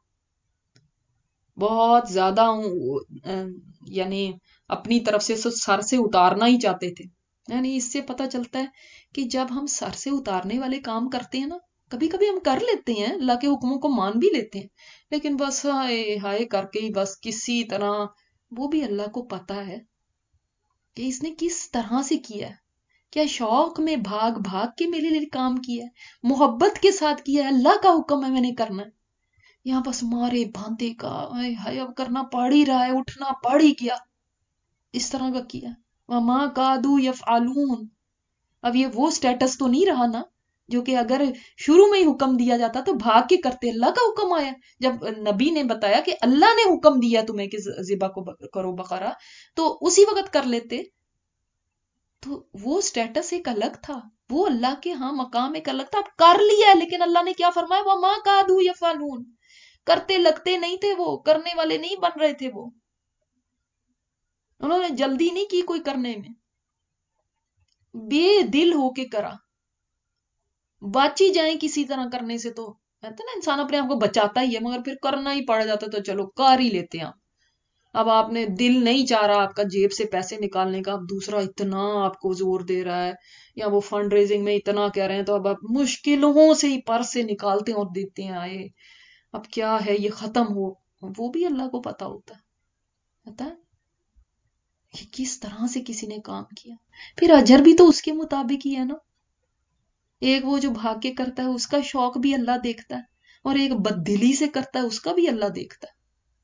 بہت زیادہ یعنی اپنی طرف سے سر سے اتارنا ہی چاہتے تھے. یعنی اس سے پتہ چلتا ہے کہ جب ہم سر سے اتارنے والے کام کرتے ہیں نا، کبھی کبھی ہم کر لیتے ہیں، اللہ کے حکموں کو مان بھی لیتے ہیں، لیکن بس ہائے ہائے کر کے ہی بس کسی طرح، وہ بھی اللہ کو پتا ہے کہ اس نے کس طرح سے کیا ہے. کیا شوق میں بھاگ بھاگ کے میرے لیے کام کیا ہے، محبت کے ساتھ کیا ہے، اللہ کا حکم ہے میں نے کرنا ہے، یہاں بس مارے باندھے کا ہائے ہائے اب کرنا پڑ ہی رہا ہے، اٹھنا پڑ ہی گیا، اس طرح کا کیا. وما کادوا یفعلون، اب یہ وہ سٹیٹس تو نہیں رہا نا جو کہ اگر شروع میں ہی حکم دیا جاتا تو بھاگ کے کرتے، اللہ کا حکم آیا، جب نبی نے بتایا کہ اللہ نے حکم دیا تمہیں کہ ذبح کو کرو بقرہ، تو اسی وقت کر لیتے. تو وہ سٹیٹس ایک الگ تھا، وہ اللہ کے ہاں مقام ایک الگ تھا. اب کر لیا ہے، لیکن اللہ نے کیا فرمایا وما کادوا یفعلون، کرتے لگتے نہیں تھے، وہ کرنے والے نہیں بن رہے تھے، وہ انہوں نے جلدی نہیں کی کوئی کرنے میں، بے دل ہو کے کرا. بچ ہی جائیں کسی طرح کرنے سے تو کہتے نا انسان اپنے آپ کو بچاتا ہی ہے، مگر پھر کرنا ہی پڑ جاتا تو چلو کر ہی لیتے ہیں. اب آپ نے دل نہیں چاہ رہا آپ کا جیب سے پیسے نکالنے کا، اب دوسرا اتنا آپ کو زور دے رہا ہے، یا وہ فنڈ ریزنگ میں اتنا کہہ رہے ہیں، تو اب آپ مشکلوں سے ہی پرس سے نکالتے ہیں اور دیتے ہیں. آئے اب کیا ہے یہ ختم ہو، وہ بھی اللہ کو پتا ہوتا ہے، پتا ہے کہ کس طرح سے کسی نے کام کیا. پھر اجر بھی تو اس کے مطابق ہی ہے نا. ایک وہ جو بھاگ کے کرتا ہے اس کا شوق بھی اللہ دیکھتا ہے، اور ایک بددلی سے کرتا ہے اس کا بھی اللہ دیکھتا ہے.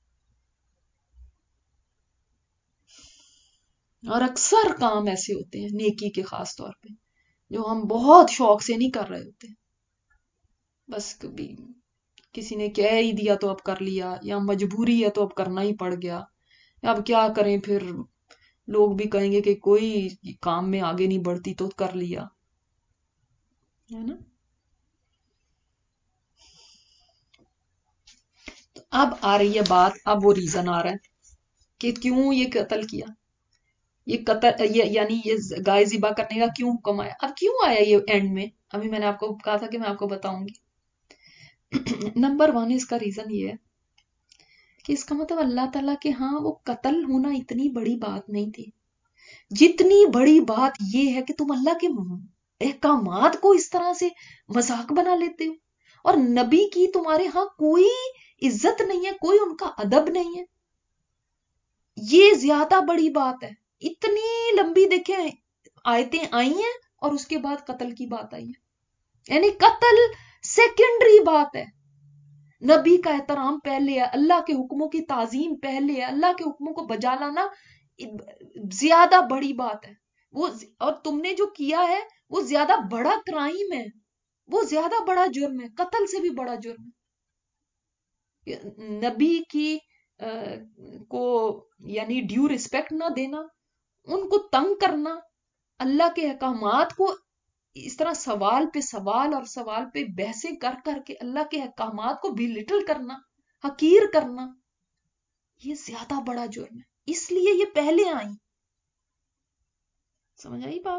اور اکثر کام ایسے ہوتے ہیں نیکی کے، خاص طور پہ جو ہم بہت شوق سے نہیں کر رہے ہوتے، بس کبھی کسی نے کہہ ہی دیا تو اب کر لیا، یا مجبوری ہے تو اب کرنا ہی پڑ گیا، اب کیا کریں، پھر لوگ بھی کہیں گے کہ کوئی کام میں آگے نہیں بڑھتی تو کر لیا، ہے نا. تو اب آ رہی ہے بات، اب وہ ریزن آ رہا ہے کہ کیوں یہ قتل کیا، یہ قتل یہ یعنی یہ گائے ذبح کرنے کا کیوں حکم آیا. اب کیوں آیا یہ اینڈ میں، ابھی میں نے آپ کو کہا تھا کہ میں آپ کو بتاؤں گی. نمبر ون اس کا ریزن یہ ہے کہ اس کا مطلب اللہ تعالیٰ کے ہاں وہ قتل ہونا اتنی بڑی بات نہیں تھی، جتنی بڑی بات یہ ہے کہ تم اللہ کے احکامات کو اس طرح سے مذاق بنا لیتے ہو، اور نبی کی تمہارے ہاں کوئی عزت نہیں ہے، کوئی ان کا ادب نہیں ہے. یہ زیادہ بڑی بات ہے. اتنی لمبی دیکھیں آیتیں آئی ہیں اور اس کے بعد قتل کی بات آئی ہے، یعنی قتل سیکنڈری بات ہے، نبی کا احترام پہلے ہے، اللہ کے حکموں کی تعظیم پہلے ہے، اللہ کے حکموں کو بجا لانا زیادہ بڑی بات ہے. وہ اور تم نے جو کیا ہے وہ زیادہ بڑا کرائم ہے، وہ زیادہ بڑا جرم ہے، قتل سے بھی بڑا جرم ہے. نبی کی کو یعنی ڈیو ریسپیکٹ نہ دینا، ان کو تنگ کرنا، اللہ کے احکامات کو اس طرح سوال پہ سوال اور سوال پہ بحثیں کر کر کے اللہ کے احکامات کو بھی لٹل کرنا، حقیر کرنا، یہ زیادہ بڑا جرم ہے. اس لیے یہ پہلے آئی. سمجھ آئی بات؟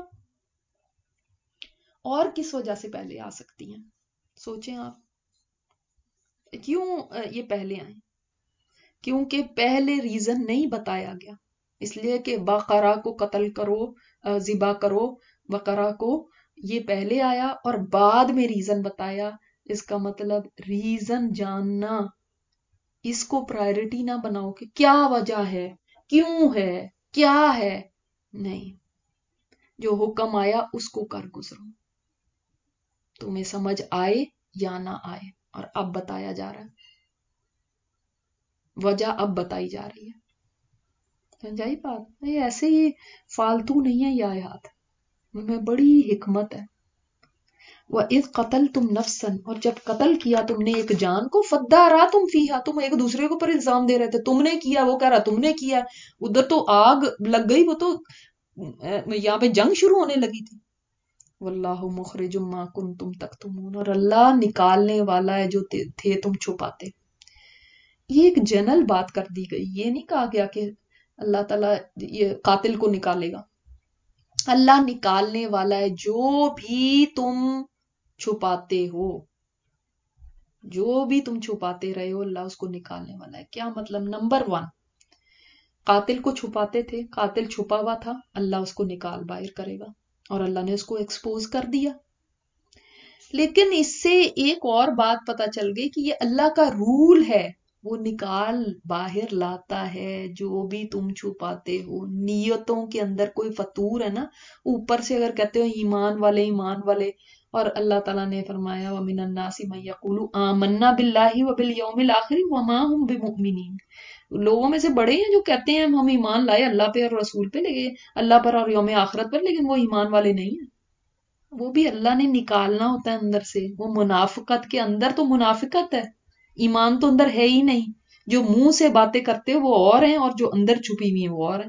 اور کس وجہ سے پہلے آ سکتی ہیں، سوچیں آپ کیوں یہ پہلے آئیں. کیونکہ پہلے ریزن نہیں بتایا گیا، اس لیے کہ بقرہ کو قتل کرو، ذبح کرو بقرہ کو، یہ پہلے آیا اور بعد میں ریزن بتایا. اس کا مطلب ریزن جاننا، اس کو پرائرٹی نہ بناؤ کہ کیا وجہ ہے، کیوں ہے، کیا ہے، نہیں، جو حکم آیا اس کو کر گزرو، تمہیں سمجھ آئے یا نہ آئے. اور اب بتایا جا رہا ہے، وجہ اب بتائی جا رہی ہے. سمجھائی بات؟ یہ ایسے ہی فالتو نہیں ہے، یہ آیات میں بڑی حکمت ہے. وَإِذْ قَتَلْتُمْ نَفْسًا، اور جب قتل کیا تم نے ایک جان کو، فَدَّارَأْتُمْ فِيهَا، تم ایک دوسرے کو پر الزام دے رہے تھے، تم نے کیا، وہ کہہ رہا تم نے کیا، ادھر تو آگ لگ گئی، وہ تو یہاں پہ جنگ شروع ہونے لگی تھی. وَاللَّهُ مُخْرِجٌ مَا كُنْتُمْ تَكْتُمُونَ، اور اللہ نکالنے والا ہے جو تھے تم چھپاتے. یہ ایک جنرل بات کر دی گئی، یہ نہیں کہا گیا کہ اللہ تعالیٰ یہ قاتل کو نکالے گا. اللہ نکالنے والا ہے جو بھی تم چھپاتے ہو، جو بھی تم چھپاتے رہے ہو اللہ اس کو نکالنے والا ہے. کیا مطلب؟ نمبر ون، قاتل کو چھپاتے تھے، قاتل چھپا ہوا تھا، اللہ اس کو نکال باہر کرے گا، اور اللہ نے اس کو ایکسپوز کر دیا. لیکن اس سے ایک اور بات پتا چل گئی کہ یہ اللہ کا رول ہے، وہ نکال باہر لاتا ہے جو بھی تم چھپاتے ہو. نیتوں کے اندر کوئی فطور ہے نا، اوپر سے اگر کہتے ہو ایمان والے ایمان والے، اور اللہ تعالیٰ نے فرمایا وَمِنَ النَّاسِ مَن يَقُولُ آمَنَّا بِاللَّهِ وَبِالْيَوْمِ الْآخِرِ وَمَا هُمْ بِمُؤْمِنِينَ. لوگوں میں سے بڑے ہیں جو کہتے ہیں ہم ایمان لائے اللہ پہ اور رسول پہ، لیکن اللہ پر اور یوم آخرت پر، لیکن وہ ایمان والے نہیں ہیں. وہ بھی اللہ نے نکالنا ہوتا ہے اندر سے. وہ منافقت کے اندر تو منافقت ہے، ایمان تو اندر ہے ہی نہیں. جو منہ سے باتیں کرتے وہ اور ہیں، اور جو اندر چھپی ہوئی ہیں وہ اور ہیں.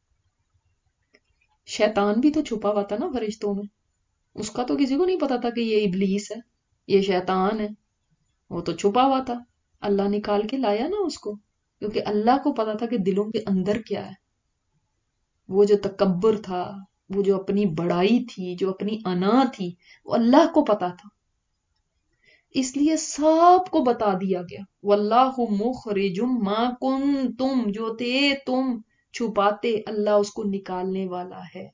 شیطان بھی تو چھپا ہوا تھا نا فرشتوں میں، اس کا تو کسی کو نہیں پتا تھا کہ یہ ابلیس ہے، یہ شیطان ہے، وہ تو چھپا ہوا تھا. اللہ نکال کے لایا نا اس کو، کیونکہ اللہ کو پتا تھا کہ دلوں کے اندر کیا ہے. وہ جو تکبر تھا، وہ جو اپنی بڑائی تھی، جو اپنی انا تھی، وہ اللہ کو پتا تھا، اس لیے سب کو بتا دیا گیا. واللہ مخرج ما کنتم، جو تھے تم چھپاتے، اللہ اس کو نکالنے والا ہے.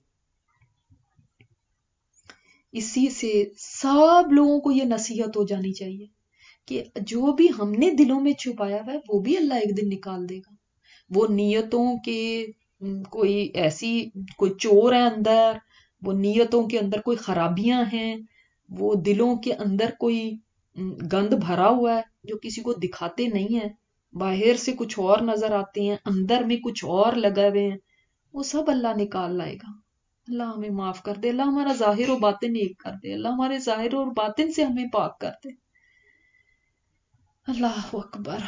اسی سے سب لوگوں کو یہ نصیحت ہو جانی چاہیے کہ جو بھی ہم نے دلوں میں چھپایا ہوا ہے وہ بھی اللہ ایک دن نکال دے گا. وہ نیتوں کے کوئی ایسی کوئی چور ہے اندر، وہ نیتوں کے اندر کوئی خرابیاں ہیں، وہ دلوں کے اندر کوئی گند بھرا ہوا ہے جو کسی کو دکھاتے نہیں ہیں، باہر سے کچھ اور نظر آتے ہیں، اندر میں کچھ اور لگا ہوئے ہیں، وہ سب اللہ نکال لائے گا. اللہ ہمیں معاف کر دے، اللہ ہمارا ظاہر و باطن ایک کر دے، اللہ ہمارے ظاہر اور باطن سے ہمیں پاک کر دے. اللہ اکبر.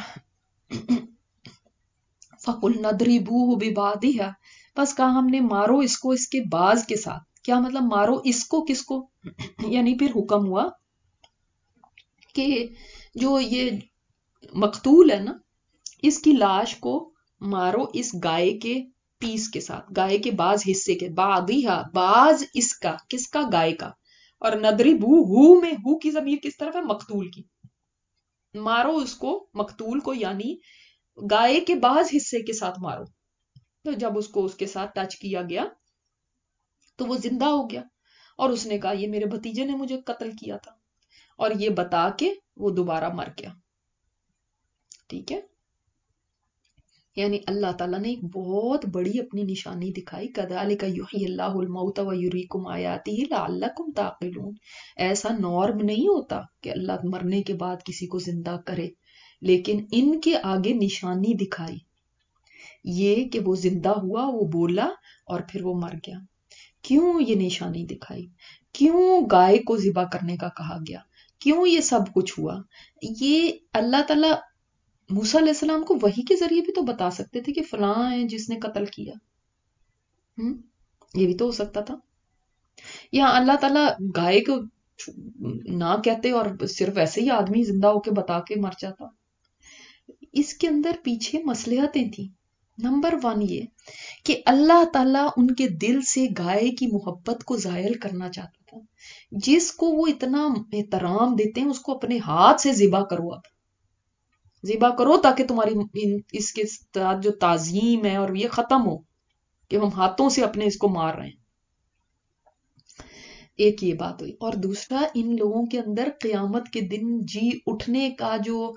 فَقُلْنَا اضْرِبُوهُ بِبَعْضِهَا, بس کہا ہم نے مارو اس کو اس کے باز کے ساتھ. کیا مطلب مارو اس کو کس کو؟ یعنی پھر حکم ہوا کہ جو یہ مقتول ہے نا اس کی لاش کو مارو اس گائے کے پیس کے ساتھ, گائے کے بعض حصے کے, بعضیہا بعض اس کا, کس کا؟ گائے کا. اور نضربو ہو میں ہو کی ضمیر کس طرف ہے؟ مقتول کی. مارو اس کو مقتول کو یعنی گائے کے بعض حصے کے ساتھ مارو. تو جب اس کو اس کے ساتھ ٹچ کیا گیا تو وہ زندہ ہو گیا اور اس نے کہا یہ میرے بھتیجے نے مجھے قتل کیا تھا, اور یہ بتا کے وہ دوبارہ مر گیا. ٹھیک ہے, یعنی اللہ تعالیٰ نے ایک بہت بڑی اپنی نشانی دکھائی. کذالک یحیی اللہ الموت ویریکم آیاتہ لعلکم تعقلون. ایسا نارم نہیں ہوتا کہ اللہ مرنے کے بعد کسی کو زندہ کرے, لیکن ان کے آگے نشانی دکھائی یہ کہ وہ زندہ ہوا, وہ بولا اور پھر وہ مر گیا. کیوں یہ نشانی دکھائی؟ کیوں گائے کو ذبح کرنے کا کہا گیا؟ کیوں یہ سب کچھ ہوا؟ یہ اللہ تعالیٰ موسیٰ علیہ السلام کو وحی کے ذریعے بھی تو بتا سکتے تھے کہ فلاں ہے جس نے قتل کیا. ہم یہ بھی تو ہو سکتا تھا. یا اللہ تعالیٰ گائے کو نہ کہتے اور صرف ایسے ہی آدمی زندہ ہو کے بتا کے مر جاتا. اس کے اندر پیچھے مصلحتیں تھیں. نمبر ون یہ کہ اللہ تعالیٰ ان کے دل سے گائے کی محبت کو زائل کرنا چاہتا تھا. جس کو وہ اتنا احترام دیتے ہیں اس کو اپنے ہاتھ سے ذبح کرو, اب ذبح کرو تاکہ تمہاری اس کے ساتھ جو تعظیم ہے اور یہ ختم ہو کہ ہم ہاتھوں سے اپنے اس کو مار رہے ہیں. ایک یہ بات ہوئی. اور دوسرا, ان لوگوں کے اندر قیامت کے دن جی اٹھنے کا جو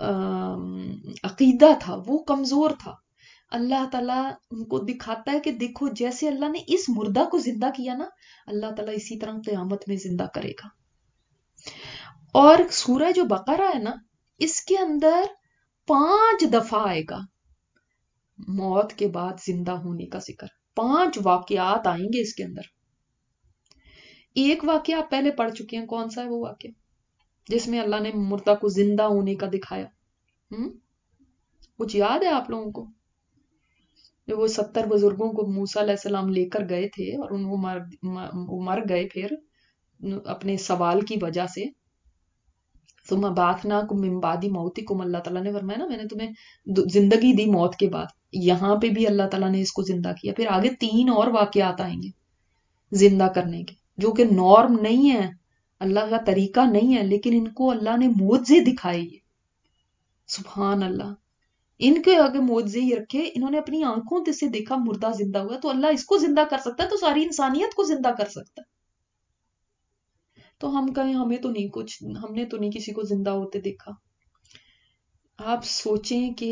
عقیدہ تھا وہ کمزور تھا. اللہ تعالیٰ ان کو دکھاتا ہے کہ دیکھو جیسے اللہ نے اس مردہ کو زندہ کیا نا, اللہ تعالیٰ اسی طرح قیامت میں زندہ کرے گا. اور سورہ جو بقرہ ہے نا اس کے اندر پانچ دفعہ آئے گا موت کے بعد زندہ ہونے کا ذکر. پانچ واقعات آئیں گے اس کے اندر. ایک واقعہ آپ پہلے پڑھ چکے ہیں, کون سا ہے وہ واقعہ جس میں اللہ نے مردہ کو زندہ ہونے کا دکھایا؟ ہم کچھ یاد ہے آپ لوگوں کو؟ جو وہ ستر بزرگوں کو موسیٰ علیہ السلام لے کر گئے تھے اور ان وہ مر, مر گئے پھر اپنے سوال کی وجہ سے. ثم بعثناکم من بعد موتکم, اللہ تعالیٰ نے فرمایا نا میں نے تمہیں زندگی دی موت کے بعد. یہاں پہ بھی اللہ تعالیٰ نے اس کو زندہ کیا. پھر آگے تین اور واقعات آئیں گے زندہ کرنے کے جو کہ نارم نہیں ہے, اللہ کا طریقہ نہیں ہے, لیکن ان کو اللہ نے معجزے دکھائے. سبحان اللہ, ان کے آگے معجزے ہی رکھے. انہوں نے اپنی آنکھوں سے دیکھا مردہ زندہ ہوا, تو اللہ اس کو زندہ کر سکتا ہے تو ساری انسانیت کو زندہ کر سکتا ہے. تو ہم کہیں ہمیں تو نہیں کچھ, ہم نے تو نہیں کسی کو زندہ ہوتے دیکھا. آپ سوچیں کہ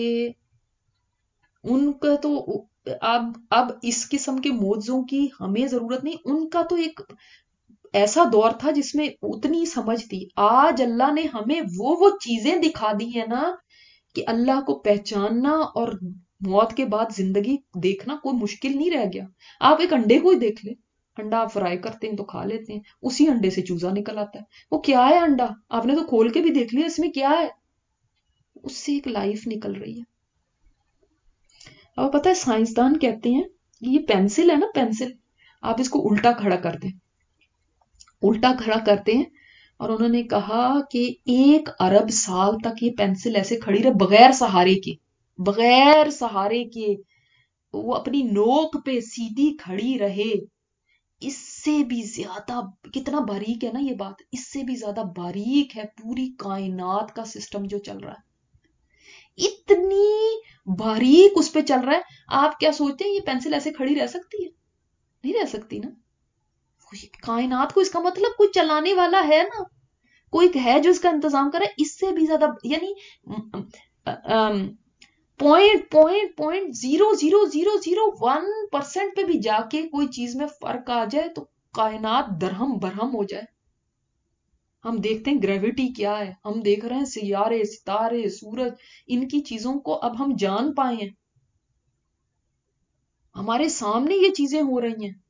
ان کا تو اب اب اس قسم کے معجزوں کی ہمیں ضرورت نہیں. ان کا تو ایک ایسا دور تھا جس میں اتنی سمجھ تھی. آج اللہ نے ہمیں وہ وہ چیزیں دکھا دی ہیں نا کہ اللہ کو پہچاننا اور موت کے بعد زندگی دیکھنا کوئی مشکل نہیں رہ گیا. آپ ایک انڈے کو ہی دیکھ لیں, انڈا آپ فرائی کرتے ہیں تو کھا لیتے ہیں, اسی انڈے سے چوزا نکل آتا ہے. وہ کیا ہے انڈا؟ آپ نے تو کھول کے بھی دیکھ لیا, اس میں کیا ہے؟ اس سے ایک لائف نکل رہی ہے. اب پتہ ہے سائنسدان کہتے ہیں یہ پینسل ہے نا, پینسل آپ اس کو الٹا کھڑا کر دیں, الٹا کھڑا کرتے ہیں, اور انہوں نے کہا کہ ایک ارب سال تک یہ پینسل ایسے کھڑی رہے بغیر سہارے کے, بغیر سہارے کے وہ اپنی نوک پہ سیدھی کھڑی رہے. اس سے بھی زیادہ کتنا باریک ہے نا یہ بات, اس سے بھی زیادہ باریک ہے پوری کائنات کا سسٹم جو چل رہا ہے. اتنی باریک اس پہ چل رہا ہے. آپ کیا سوچتے ہیں یہ پینسل ایسے کھڑی رہ سکتی ہے؟ نہیں رہ سکتی نا. کائنات کو اس کا مطلب کوئی چلانے والا ہے نا, کوئی ہے جو اس کا انتظام کرے. اس سے بھی زیادہ یعنی point point point zero zero zero zero one percent پہ بھی جا کے کوئی چیز میں فرق آ جائے تو کائنات درہم برہم ہو جائے. ہم دیکھتے ہیں گریوٹی کیا ہے, ہم دیکھ رہے ہیں سیارے, ستارے, سورج, ان کی چیزوں کو اب ہم جان پائے ہیں, ہمارے سامنے یہ چیزیں ہو رہی ہیں.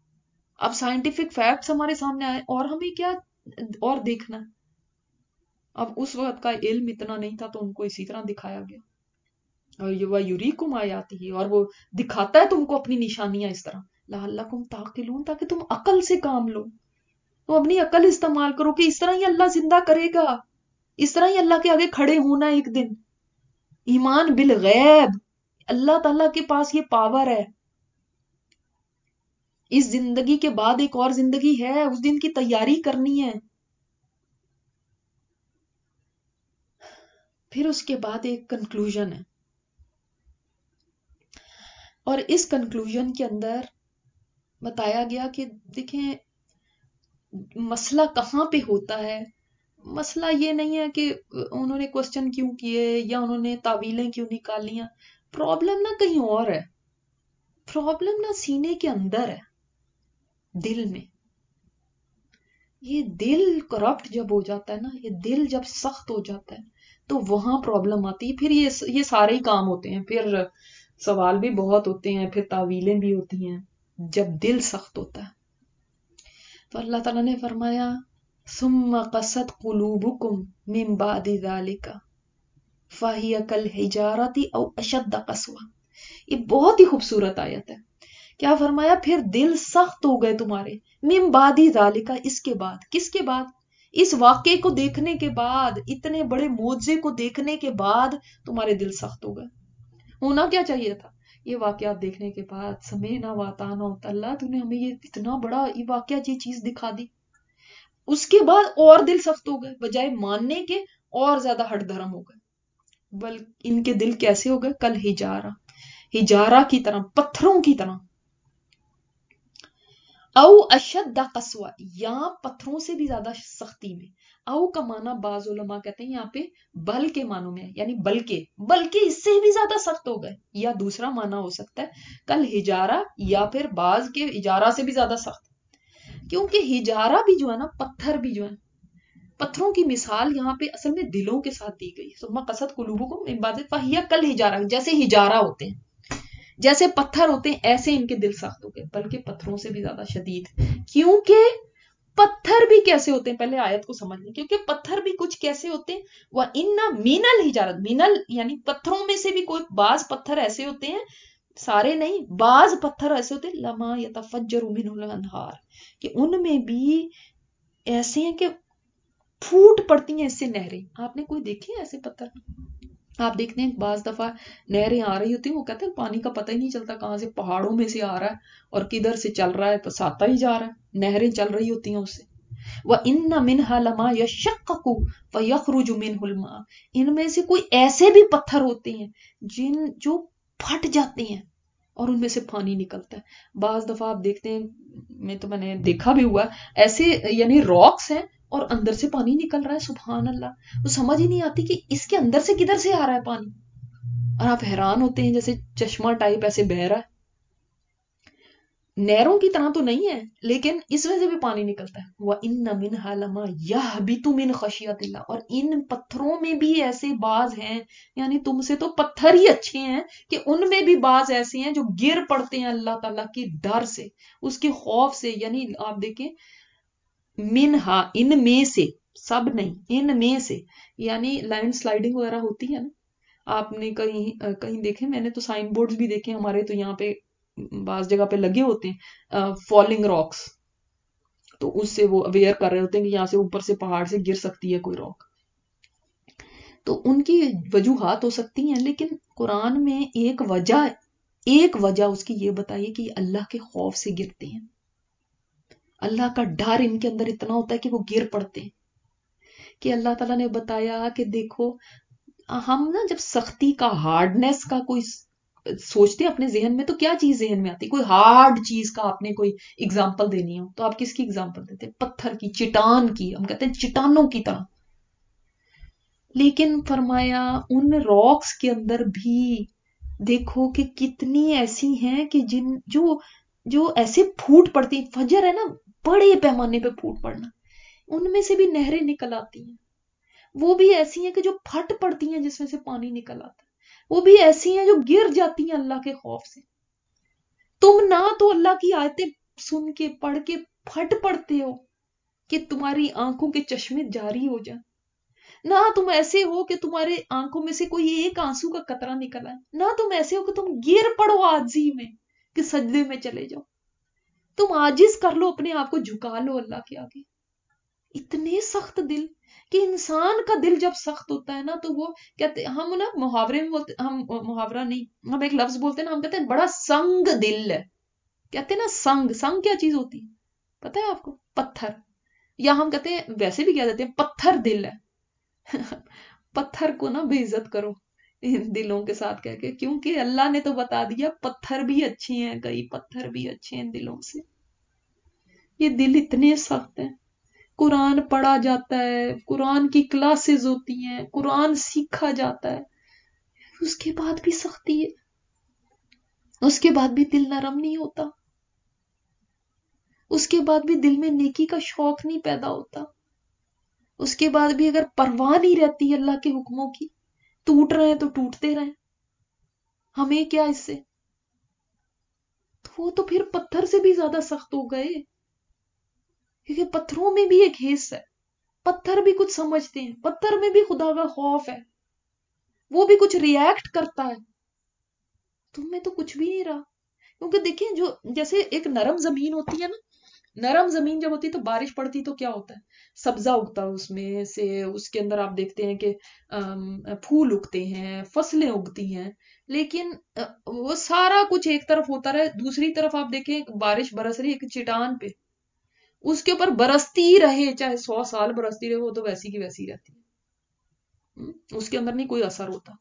اب سائنٹیفک فیکٹس ہمارے سامنے آئے اور ہمیں کیا اور دیکھنا ہے. اب اس وقت کا علم اتنا نہیں تھا تو ان کو اسی طرح دکھایا گیا. اور یہ وَيُرِيكُمْ آيَاتِهِ، اور وہ دکھاتا ہے تم کو اپنی نشانیاں اس طرح لَعَلَّكُمْ تَعْقِلُونَ، تاکہ تم عقل سے کام لو، تم اپنی عقل استعمال کرو کہ اس طرح ہی اللہ زندہ کرے گا، اس طرح ہی اللہ کے آگے کھڑے ہونا ایک دن. ایمان بالغیب، اللہ تعالیٰ کے پاس یہ پاور ہے. اس زندگی کے بعد ایک اور زندگی ہے، اس دن کی تیاری کرنی ہے. پھر اس کے بعد ایک کنکلوژن ہے، اور اس کنکلوژن کے اندر بتایا گیا کہ دیکھیں مسئلہ کہاں پہ ہوتا ہے. مسئلہ یہ نہیں ہے کہ انہوں نے کوسچن کیوں کیے یا انہوں نے تعویلیں کیوں نکالیاں. پرابلم نہ کہیں اور ہے، پرابلم نہ سینے کے اندر ہے، دل میں. یہ دل کرپٹ جب ہو جاتا ہے نا، یہ دل جب سخت ہو جاتا ہے تو وہاں پرابلم آتی ہے. پھر یہ یہ سارے ہی کام ہوتے ہیں، پھر سوال بھی بہت ہوتے ہیں، پھر تعویلیں بھی ہوتی ہیں جب دل سخت ہوتا ہے. تو اللہ تعالیٰ نے فرمایا ثم قست قلوبکم من بعد ذالک فہی کالحجارۃ او اشد قسوہ. یہ بہت ہی خوبصورت آیت ہے. کیا فرمایا؟ پھر دل سخت ہو گئے تمہارے، من بعد ذالک، اس کے بعد. کس کے بعد؟ اس واقعے کو دیکھنے کے بعد، اتنے بڑے معجزے کو دیکھنے کے بعد تمہارے دل سخت ہو گئے. ہونا کیا چاہیے تھا؟ یہ واقعات دیکھنے کے بعد سمینا واتانا ہوتا، اللہ تو نے ہمیں یہ اتنا بڑا یہ واقعہ یہ چیز دکھا دی. اس کے بعد اور دل سخت ہو گئے، بجائے ماننے کے اور زیادہ ہٹ دھرم ہو گئے. بلکہ ان کے دل کیسے ہو گئے؟ کل ہجارہ، ہجارہ کی طرح، پتھروں کی طرح. او اشد قسوہ، یا پتھروں سے بھی زیادہ سختی میں. او کا معنی بعض علماء کہتے ہیں یہاں پہ بل کے معنوں میں ہے، یعنی بلکہ بلکہ اس سے بھی زیادہ سخت ہو گئے. یا دوسرا معنی ہو سکتا ہے کل ہجارہ، یا پھر بعض کے ہجارہ سے بھی زیادہ سخت. کیونکہ ہجارہ بھی جو ہے نا، پتھر بھی جو ہے، پتھروں کی مثال یہاں پہ اصل میں دلوں کے ساتھ دی گئی. ثم قست قلوبکم من بعد فہی کل ہجارہ، جیسے ہجارہ ہوتے ہیں، جیسے پتھر ہوتے ہیں، ایسے ان کے دل سخت ہو گئے، بلکہ پتھروں سے بھی زیادہ شدید. کیونکہ پتھر بھی کیسے ہوتے ہیں، پہلے آیت کو سمجھ لیں. کیونکہ پتھر بھی کچھ کیسے ہوتے ہیں، وَإِنَّ مِنَ الْحِجَارَةِ، مِنَل یعنی پتھروں میں سے بھی کوئی بعض پتھر ایسے ہوتے ہیں، سارے نہیں، بعض پتھر ایسے ہوتے ہیں لَمَا يَتَفَجَّرُ مِنْهُ الْأَنْهَارُ، کہ ان میں بھی ایسے ہیں کہ پھوٹ پڑتی ہیں اس سے نہریں. آپ نے کوئی دیکھے ایسے پتھر؟ آپ دیکھتے ہیں بعض دفعہ نہریں آ رہی ہوتی ہیں، وہ کہتے ہیں پانی کا پتہ ہی نہیں چلتا کہاں سے پہاڑوں میں سے آ رہا ہے اور کدھر سے چل رہا ہے، بس آتا ہی جا رہا ہے. نہریں چل رہی ہوتی ہیں اس سے. وَإِنَّ مِنْهَا لَمَا يَشَّقَّقُ فَيَخْرُجُ مِنْهُ الْمَاءُ، ان میں سے کوئی ایسے بھی پتھر ہوتے ہیں جن جو پھٹ جاتے ہیں اور ان میں سے پانی نکلتا ہے. بعض دفعہ آپ دیکھتے ہیں، میں تو میں نے دیکھا بھی ہوا ایسے، یعنی راکس ہیں اور اندر سے پانی نکل رہا ہے. سبحان اللہ، وہ سمجھ ہی نہیں آتی کہ اس کے اندر سے کدھر سے آ رہا ہے پانی، اور آپ حیران ہوتے ہیں جیسے چشمہ ٹائپ ایسے بہہ رہا ہے. نہروں کی طرح تو نہیں ہے لیکن اس میں سے بھی پانی نکلتا ہے. وَإِنَّ مِنْهَا لَمَا يَهْبِطُ مِنْ خَشْيَةِ اللَّهِ، اور ان پتھروں میں بھی ایسے بعض ہیں، یعنی تم سے تو پتھر ہی اچھے ہیں کہ ان میں بھی بعض ایسے ہیں جو گر پڑتے ہیں اللہ تعالیٰ کی ڈر سے، اس کے خوف سے. یعنی آپ دیکھیں منہا، ان میں سے، سب نہیں، ان میں سے، یعنی لینڈ سلائڈنگ وغیرہ ہوتی ہے نا، آپ نے کہیں کہیں دیکھے، میں نے تو سائن بورڈز بھی دیکھے ہمارے تو یہاں پہ بعض جگہ پہ لگے ہوتے ہیں فالنگ راکس، تو اس سے وہ اویئر کر رہے ہوتے ہیں کہ یہاں سے اوپر سے پہاڑ سے گر سکتی ہے کوئی راک. تو ان کی وجوہات ہو سکتی ہیں، لیکن قرآن میں ایک وجہ ایک وجہ اس کی یہ بتائیے کہ اللہ کے خوف سے گرتے ہیں، اللہ کا ڈر ان کے اندر اتنا ہوتا ہے کہ وہ گر پڑتے ہیں. کہ اللہ تعالیٰ نے بتایا کہ دیکھو، ہم نا جب سختی کا، ہارڈنیس کا کوئی سوچتے ہیں اپنے ذہن میں، تو کیا چیز ذہن میں آتی؟ کوئی ہارڈ چیز کا آپ نے کوئی اگزامپل دینی ہو تو آپ کس کی اگزامپل دیتے ہیں؟ پتھر کی، چٹان کی. ہم کہتے ہیں چٹانوں کی طرح. لیکن فرمایا ان راکس کے اندر بھی دیکھو کہ کتنی ایسی ہیں کہ جن جو جو ایسے پھوٹ پڑتی، فجر ہے نا، بڑے پیمانے پہ پھوٹ پڑنا، ان میں سے بھی نہریں نکل آتی ہیں. وہ بھی ایسی ہیں کہ جو پھٹ پڑتی ہیں جس میں سے پانی نکل آتا ہے. وہ بھی ایسی ہیں جو گر جاتی ہیں اللہ کے خوف سے. تم نہ تو اللہ کی آیتیں سن کے پڑھ کے پھٹ پڑتے ہو کہ تمہاری آنکھوں کے چشمے جاری ہو جائیں، نہ تم ایسے ہو کہ تمہارے آنکھوں میں سے کوئی ایک آنسو کا قطرہ نکل آئے، نہ تم ایسے ہو کہ تم گر پڑو عاجزی میں کہ سجدے میں چلے جاؤ. تم عاجز کر لو، اپنے آپ کو جھکا لو اللہ کے آگے. اتنے سخت دل کہ انسان کا دل جب سخت ہوتا ہے نا تو وہ کہتے ہم نا محاورے میں بولتے، ہم محاورہ نہیں، ہم ایک لفظ بولتے ہیں نا، ہم کہتے ہیں بڑا سنگ دل ہے. کہتے ہیں نا سنگ، سنگ کیا چیز ہوتی ہے پتہ ہے آپ کو؟ پتھر. یا ہم کہتے ہیں ویسے بھی کہہ دیتے ہیں پتھر دل ہے. پتھر کو نا بے عزت کرو ان دلوں کے ساتھ کہہ کے، کیونکہ اللہ نے تو بتا دیا پتھر بھی اچھے ہیں، کئی پتھر بھی اچھے ہیں دلوں سے. یہ دل اتنے سخت ہیں. قرآن پڑھا جاتا ہے، قرآن کی کلاسز ہوتی ہیں، قرآن سیکھا جاتا ہے، اس کے بعد بھی سختی ہے، اس کے بعد بھی دل نرم نہیں ہوتا، اس کے بعد بھی دل میں نیکی کا شوق نہیں پیدا ہوتا، اس کے بعد بھی اگر پرواہ نہیں رہتی اللہ کے حکموں کی، ٹوٹ رہے ہیں تو ٹوٹتے رہیں، ہمیں کیا اس سے. تو وہ تو پھر پتھر سے بھی زیادہ سخت ہو گئے، کیونکہ پتھروں میں بھی ایک حص ہے، پتھر بھی کچھ سمجھتے ہیں، پتھر میں بھی خدا کا خوف ہے، وہ بھی کچھ ریئیکٹ کرتا ہے. تم میں تو کچھ بھی نہیں رہا. کیونکہ دیکھیں جو جیسے ایک نرم زمین ہوتی ہے نا، نرم زمین جب ہوتی ہے تو بارش پڑتی تو کیا ہوتا ہے، سبزہ اگتا ہے، اس میں سے اس کے اندر آپ دیکھتے ہیں کہ پھول اگتے ہیں، فصلیں اگتی ہیں. لیکن وہ سارا کچھ ایک طرف ہوتا رہے، دوسری طرف آپ دیکھیں بارش برس رہی ہے ایک چٹان پہ، اس کے اوپر برستی رہے، چاہے سو سال برستی رہے، وہ تو ویسی کی ویسی رہتی ہے، اس کے اندر نہیں کوئی اثر ہوتا.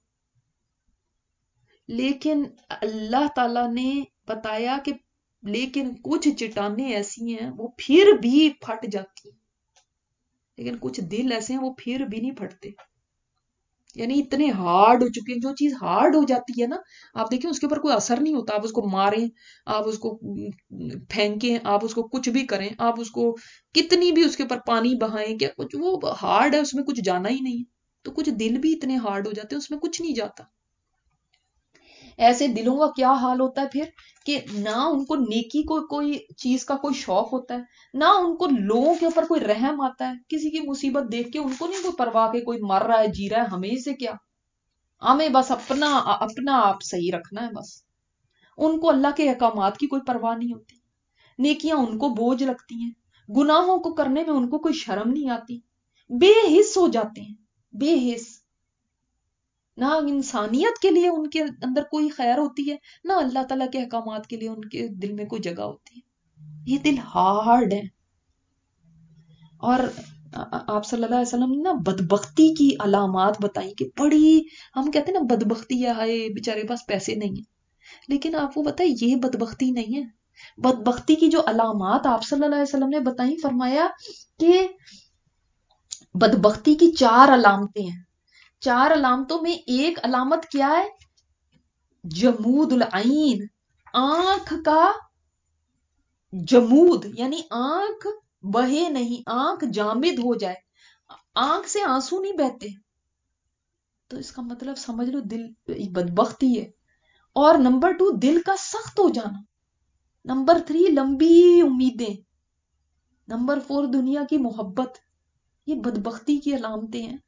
لیکن اللہ تعالیٰ نے بتایا کہ لیکن کچھ چٹانیں ایسی ہیں وہ پھر بھی پھٹ جاتی ہیں، لیکن کچھ دل ایسے ہیں وہ پھر بھی نہیں پھٹتے. یعنی اتنے ہارڈ ہو چکے ہیں، جو چیز ہارڈ ہو جاتی ہے نا، آپ دیکھیں اس کے اوپر کوئی اثر نہیں ہوتا، آپ اس کو ماریں، آپ اس کو پھینکیں، آپ اس کو کچھ بھی کریں، آپ اس کو کتنی بھی اس کے اوپر پانی بہائیں، کہ کچھ وہ ہارڈ ہے، اس میں کچھ جانا ہی نہیں. تو کچھ دل بھی اتنے ہارڈ ہو جاتے ہیں، اس میں کچھ نہیں جاتا. ایسے دلوں کا کیا حال ہوتا ہے پھر کہ نہ ان کو نیکی کو کوئی چیز کا کوئی شوق ہوتا ہے، نہ ان کو لوگوں کے اوپر کوئی رحم آتا ہے. کسی کی مصیبت دیکھ کے ان کو نہیں کوئی پرواہ کہ کوئی مر رہا ہے جی رہا ہے، ہمیں سے کیا، ہمیں بس اپنا اپنا آپ صحیح رکھنا ہے بس. ان کو اللہ کے احکامات کی کوئی پرواہ نہیں ہوتی، نیکیاں ان کو بوجھ لگتی ہیں، گناہوں کو کرنے میں ان کو کوئی شرم نہیں آتی، بے حس ہو جاتے ہیں، بے حس. نہ انسانیت کے لیے ان کے اندر کوئی خیر ہوتی ہے، نہ اللہ تعالیٰ کے احکامات کے لیے ان کے دل میں کوئی جگہ ہوتی ہے. یہ دل ہارڈ ہے. اور آپ صلی اللہ علیہ وسلم نے نا بدبختی کی علامات بتائی کہ بڑی، ہم کہتے ہیں نا بدبختی ہے، ہائے بیچارے پاس پیسے نہیں ہیں، لیکن آپ وہ بتائیں یہ بدبختی نہیں ہے. بدبختی کی جو علامات آپ صلی اللہ علیہ وسلم نے بتائی، فرمایا کہ بدبختی کی چار علامتیں ہیں. چار علامتوں میں ایک علامت کیا ہے؟ جمود العین، آنکھ کا جمود، یعنی آنکھ بہے نہیں، آنکھ جامد ہو جائے، آنکھ سے آنسو نہیں بہتے. تو اس کا مطلب سمجھ لو دل بدبختی ہے. اور نمبر ٹو دل کا سخت ہو جانا. نمبر تھری لمبی امیدیں. نمبر فور دنیا کی محبت. یہ بدبختی کی علامتیں ہیں.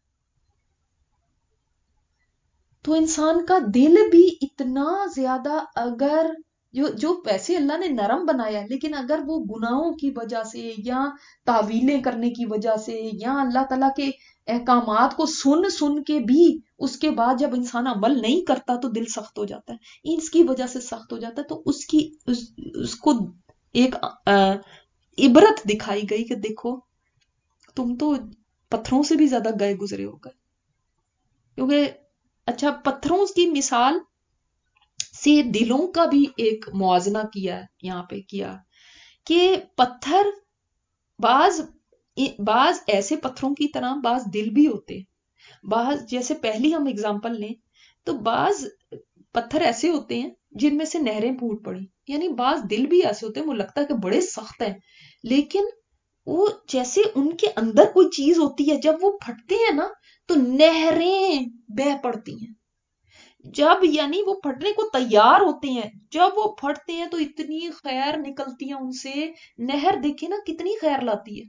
تو انسان کا دل بھی اتنا زیادہ، اگر جو جو ویسے اللہ نے نرم بنایا ہے، لیکن اگر وہ گناہوں کی وجہ سے یا تعویلیں کرنے کی وجہ سے یا اللہ تعالیٰ کے احکامات کو سن سن کے بھی اس کے بعد جب انسان عمل نہیں کرتا تو دل سخت ہو جاتا ہے، اس کی وجہ سے سخت ہو جاتا ہے. تو اس کی اس, اس کو ایک عبرت دکھائی گئی کہ دیکھو تم تو پتھروں سے بھی زیادہ گئے گزرے ہو گئے. کیونکہ اچھا پتھروں کی مثال سے دلوں کا بھی ایک موازنہ کیا یہاں پہ کیا کہ پتھر بعض بعض ایسے پتھروں کی طرح بعض دل بھی ہوتے، بعض جیسے پہلی ہم اگزامپل لیں تو بعض پتھر ایسے ہوتے ہیں جن میں سے نہریں پھوٹ پڑی، یعنی بعض دل بھی ایسے ہوتے ہیں وہ لگتا ہے کہ بڑے سخت ہیں، لیکن وہ جیسے ان کے اندر کوئی چیز ہوتی ہے، جب وہ پھٹتے ہیں نا تو نہریں بہ پڑتی ہیں. جب یعنی وہ پھٹنے کو تیار ہوتے ہیں، جب وہ پھٹتے ہیں تو اتنی خیر نکلتی ہے ان سے. نہر دیکھیں نا کتنی خیر لاتی ہے،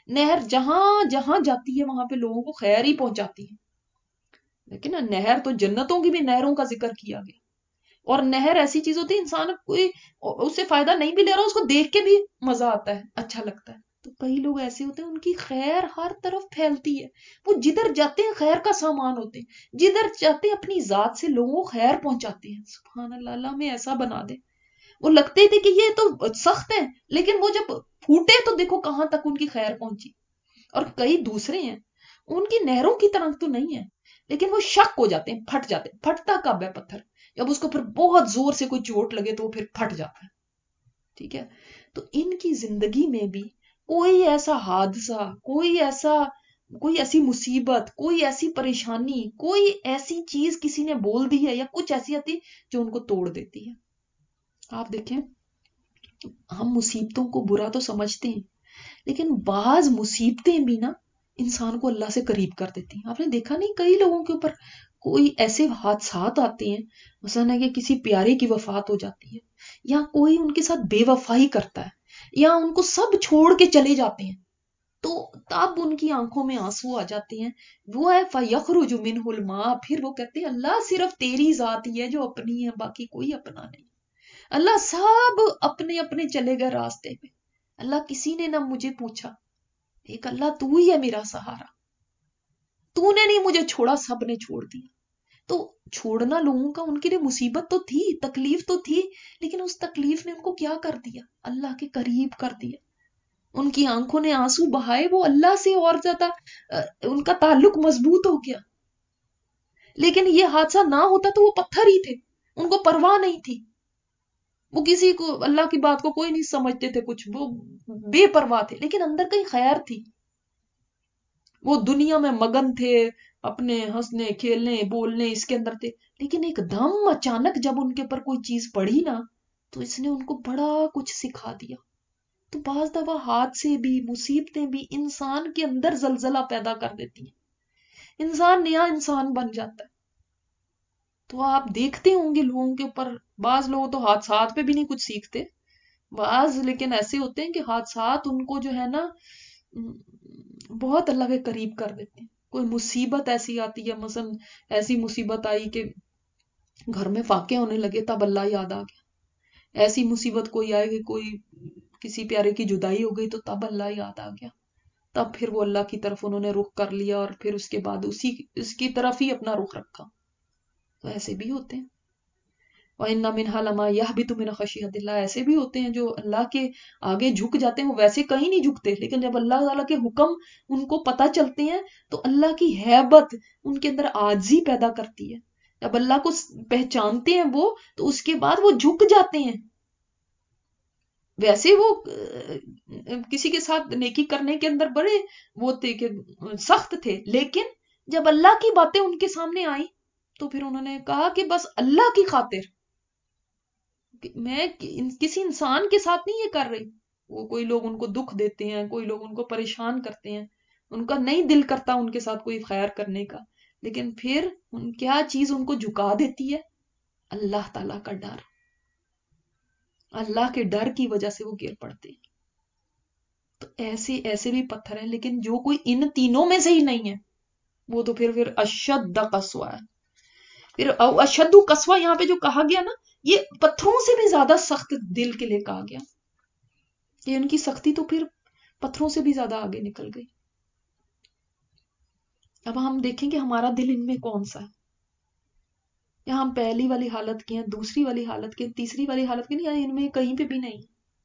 نہر جہاں جہاں جاتی ہے وہاں پہ لوگوں کو خیر ہی پہنچاتی ہے. لیکن نہر تو جنتوں کی بھی نہروں کا ذکر کیا گیا. اور نہر ایسی چیز ہوتی ہے انسان کوئی اس سے فائدہ نہیں بھی لے رہا اس کو دیکھ کے بھی مزہ آتا ہے, اچھا لگتا ہے. تو کئی لوگ ایسے ہوتے ہیں ان کی خیر ہر طرف پھیلتی ہے, وہ جدھر جاتے ہیں خیر کا سامان ہوتے ہیں, جدھر جاتے ہیں اپنی ذات سے لوگوں کو خیر پہنچاتے ہیں. سبحان اللہ, اللہ میں ایسا بنا دے. وہ لگتے تھے کہ یہ تو سخت ہیں, لیکن وہ جب پھوٹے تو دیکھو کہاں تک ان کی خیر پہنچی. اور کئی دوسرے ہیں ان کی نہروں کی طرح تو نہیں ہے, لیکن وہ شک ہو جاتے ہیں, پھٹ جاتے ہیں. پھٹتا کب ہے پتھر؟ جب اس کو پھر بہت زور سے کوئی چوٹ لگے تو وہ پھر پھٹ جاتا ہے. ٹھیک ہے, تو ان کی زندگی میں بھی کوئی ایسا حادثہ, کوئی ایسا کوئی ایسی مصیبت, کوئی ایسی پریشانی, کوئی ایسی چیز کسی نے بول دی ہے یا کچھ ایسی آتی جو ان کو توڑ دیتی ہے. آپ دیکھیں, ہم مصیبتوں کو برا تو سمجھتے ہیں, لیکن بعض مصیبتیں بھی نا انسان کو اللہ سے قریب کر دیتی ہیں. آپ نے دیکھا نہیں کئی لوگوں کے اوپر کوئی ایسے حادثات آتے ہیں, مثلا ہے کہ کسی پیارے کی وفات ہو جاتی ہے, یا کوئی ان کے ساتھ بے وفائی کرتا ہے, یا ان کو سب چھوڑ کے چلے جاتے ہیں, تو تب ان کی آنکھوں میں آنسو آ جاتے ہیں. وہ ہے فَيَخْرُجُ مِنْهُ الْمَاءُ, پھر وہ کہتے ہیں اللہ صرف تیری ذات ہی ہے جو اپنی ہے, باقی کوئی اپنا نہیں. اللہ سب اپنے اپنے چلے گئے راستے پہ. اللہ کسی نے نہ مجھے پوچھا, ایک اللہ تو ہی ہے میرا سہارا, تو نے نہیں مجھے چھوڑا, سب نے چھوڑ دیا. تو چھوڑنا لوگوں کا ان کے لیے مصیبت تو تھی, تکلیف تو تھی, لیکن اس تکلیف نے ان کو کیا کر دیا؟ اللہ کے قریب کر دیا. ان کی آنکھوں نے آنسو بہائے, وہ اللہ سے اور زیادہ ان کا تعلق مضبوط ہو گیا. لیکن یہ حادثہ نہ ہوتا تو وہ پتھر ہی تھے, ان کو پرواہ نہیں تھی. وہ کسی کو اللہ کی بات کو کوئی نہیں سمجھتے تھے کچھ, وہ بے پرواہ تھے, لیکن اندر کہیں خیر تھی. وہ دنیا میں مگن تھے, اپنے ہنسنے کھیلنے بولنے اس کے اندر تھے, لیکن ایک دم اچانک جب ان کے اوپر کوئی چیز پڑی نا تو اس نے ان کو بڑا کچھ سکھا دیا. تو بعض دفعہ حادثے بھی, مصیبتیں بھی انسان کے اندر زلزلہ پیدا کر دیتی ہیں, انسان نیا انسان بن جاتا ہے. تو آپ دیکھتے ہوں گے لوگوں کے اوپر, بعض لوگ تو حادثات پہ بھی نہیں کچھ سیکھتے, بعض لیکن ایسے ہوتے ہیں کہ حادثات ان کو جو ہے نا بہت اللہ کے قریب کر دیتے ہیں. کوئی مصیبت ایسی آتی ہے, مثلا ایسی مصیبت آئی کہ گھر میں فاقے ہونے لگے, تب اللہ یاد آ گیا. ایسی مصیبت کوئی آئے کہ کوئی کسی پیارے کی جدائی ہو گئی تو تب اللہ یاد آ گیا, تب پھر وہ اللہ کی طرف انہوں نے رخ کر لیا, اور پھر اس کے بعد اسی اس کی طرف ہی اپنا رخ رکھا. تو ایسے بھی ہوتے ہیں. وَإِنَّ مِنْهَا لَمَا يَهْبِطُ مِنْ خَشْيَةِ اللَّهِ, ایسے بھی ہوتے ہیں جو اللہ کے آگے جھک جاتے ہیں. وہ ویسے کہیں نہیں جھکتے, لیکن جب اللہ تعالیٰ کے حکم ان کو پتہ چلتے ہیں تو اللہ کی ہیبت ان کے اندر عاجزی پیدا کرتی ہے. جب اللہ کو پہچانتے ہیں وہ, تو اس کے بعد وہ جھک جاتے ہیں. ویسے وہ کسی کے ساتھ نیکی کرنے کے اندر بڑے وہ تھے کہ سخت تھے, لیکن جب اللہ کی باتیں ان کے سامنے آئیں تو پھر انہوں نے کہا کہ بس اللہ کی خاطر میں کسی انسان کے ساتھ نہیں یہ کر رہی. وہ کوئی لوگ ان کو دکھ دیتے ہیں, کوئی لوگ ان کو پریشان کرتے ہیں, ان کا نہیں دل کرتا ان کے ساتھ کوئی خیر کرنے کا, لیکن پھر ان کیا چیز ان کو جھکا دیتی ہے؟ اللہ تعالیٰ کا ڈر. اللہ کے ڈر کی وجہ سے وہ گر پڑتے ہیں. تو ایسے ایسے بھی پتھر ہیں, لیکن جو کوئی ان تینوں میں سے ہی نہیں ہے وہ تو پھر پھر اشد قسوہ ہے. پھر اشد قسوہ یہاں پہ جو کہا گیا نا, یہ پتھروں سے بھی زیادہ سخت دل کے لیے کہا گیا, کہ ان کی سختی تو پھر پتھروں سے بھی زیادہ آگے نکل گئی. اب ہم دیکھیں کہ ہمارا دل ان میں کون سا ہے. یا ہم پہلی والی حالت کی ہیں, دوسری والی حالت کی, تیسری والی حالت کی, نہیں, ان میں کہیں پہ بھی نہیں.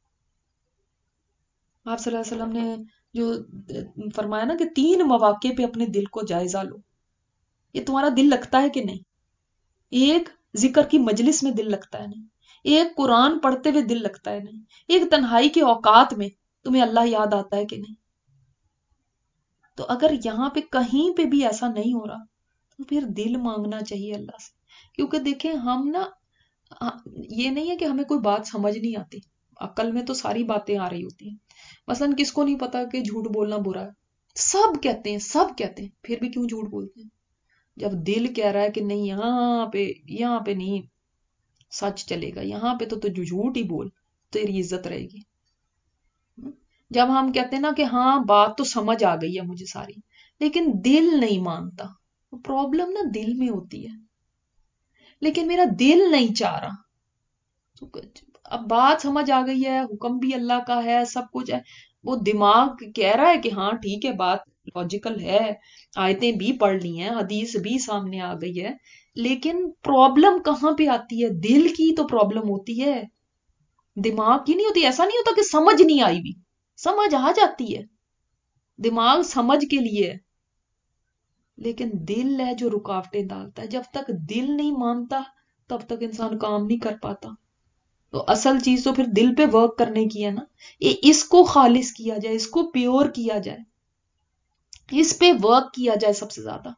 آپ صلی اللہ علیہ وسلم نے جو فرمایا نا کہ تین مواقع پہ اپنے دل کو جائزہ لو, یہ تمہارا دل لگتا ہے کہ نہیں. ایک, ذکر کی مجلس میں دل لگتا ہے نہیں. ایک, قرآن پڑھتے ہوئے دل لگتا ہے نہیں. ایک, تنہائی کے اوقات میں تمہیں اللہ یاد آتا ہے کہ نہیں. تو اگر یہاں پہ کہیں پہ بھی ایسا نہیں ہو رہا تو پھر دل مانگنا چاہیے اللہ سے. کیونکہ دیکھیں ہم نا, یہ نہیں ہے کہ ہمیں کوئی بات سمجھ نہیں آتی, عقل میں تو ساری باتیں آ رہی ہوتی ہیں. مثلا کس کو نہیں پتا کہ جھوٹ بولنا برا ہے, سب کہتے ہیں سب کہتے ہیں, پھر بھی کیوں جھوٹ بولتے ہیں؟ جب دل کہہ رہا ہے کہ نہیں, یہاں پہ یہاں پہ نہیں سچ چلے گا, یہاں پہ تو تو جھوٹ ہی بول, تیری عزت رہے گی. جب ہم کہتے ہیں نا کہ ہاں بات تو سمجھ آ گئی ہے مجھے ساری، لیکن دل نہیں مانتا، پرابلم نا دل میں ہوتی ہے، لیکن میرا دل نہیں چاہ رہا. تو اب بات سمجھ آ گئی ہے، حکم بھی اللہ کا ہے، سب کچھ ہے، وہ دماغ کہہ رہا ہے کہ ہاں ٹھیک ہے بات لاجیکل ہے، آیتیں بھی پڑھ لی ہیں، حدیث بھی سامنے آ گئی ہے، لیکن پرابلم کہاں پہ آتی ہے؟ دل کی تو پرابلم ہوتی ہے، دماغ کی نہیں ہوتی. ایسا نہیں ہوتا کہ سمجھ نہیں آئی بھی، سمجھ آ جاتی ہے، دماغ سمجھ کے لیے، لیکن دل ہے جو رکاوٹیں ڈالتا ہے. جب تک دل نہیں مانتا تب تک انسان کام نہیں کر پاتا. تو اصل چیز تو پھر دل پہ ورک کرنے کی ہے نا، یہ اس کو خالص کیا جائے، اس کو پیور کیا جائے، اس پہ ورک کیا جائے سب سے زیادہ.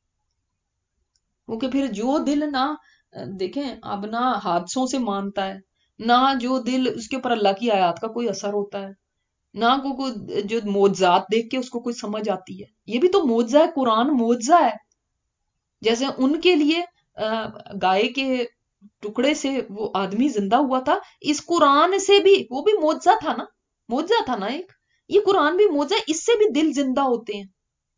کیونکہ پھر جو دل نہ دیکھیں اب نہ حادثوں سے مانتا ہے، نہ جو دل اس کے اوپر اللہ کی آیات کا کوئی اثر ہوتا ہے، نہ کو کوئی جو معجزات دیکھ کے اس کو کوئی سمجھ آتی ہے. یہ بھی تو معجزہ ہے، قرآن معجزہ ہے. جیسے ان کے لیے گائے کے ٹکڑے سے وہ آدمی زندہ ہوا تھا، اس قرآن سے بھی وہ بھی معجزہ تھا نا، معجزہ تھا نا ایک. یہ قرآن بھی معجزہ ہے، اس سے بھی دل زندہ ہوتے ہیں.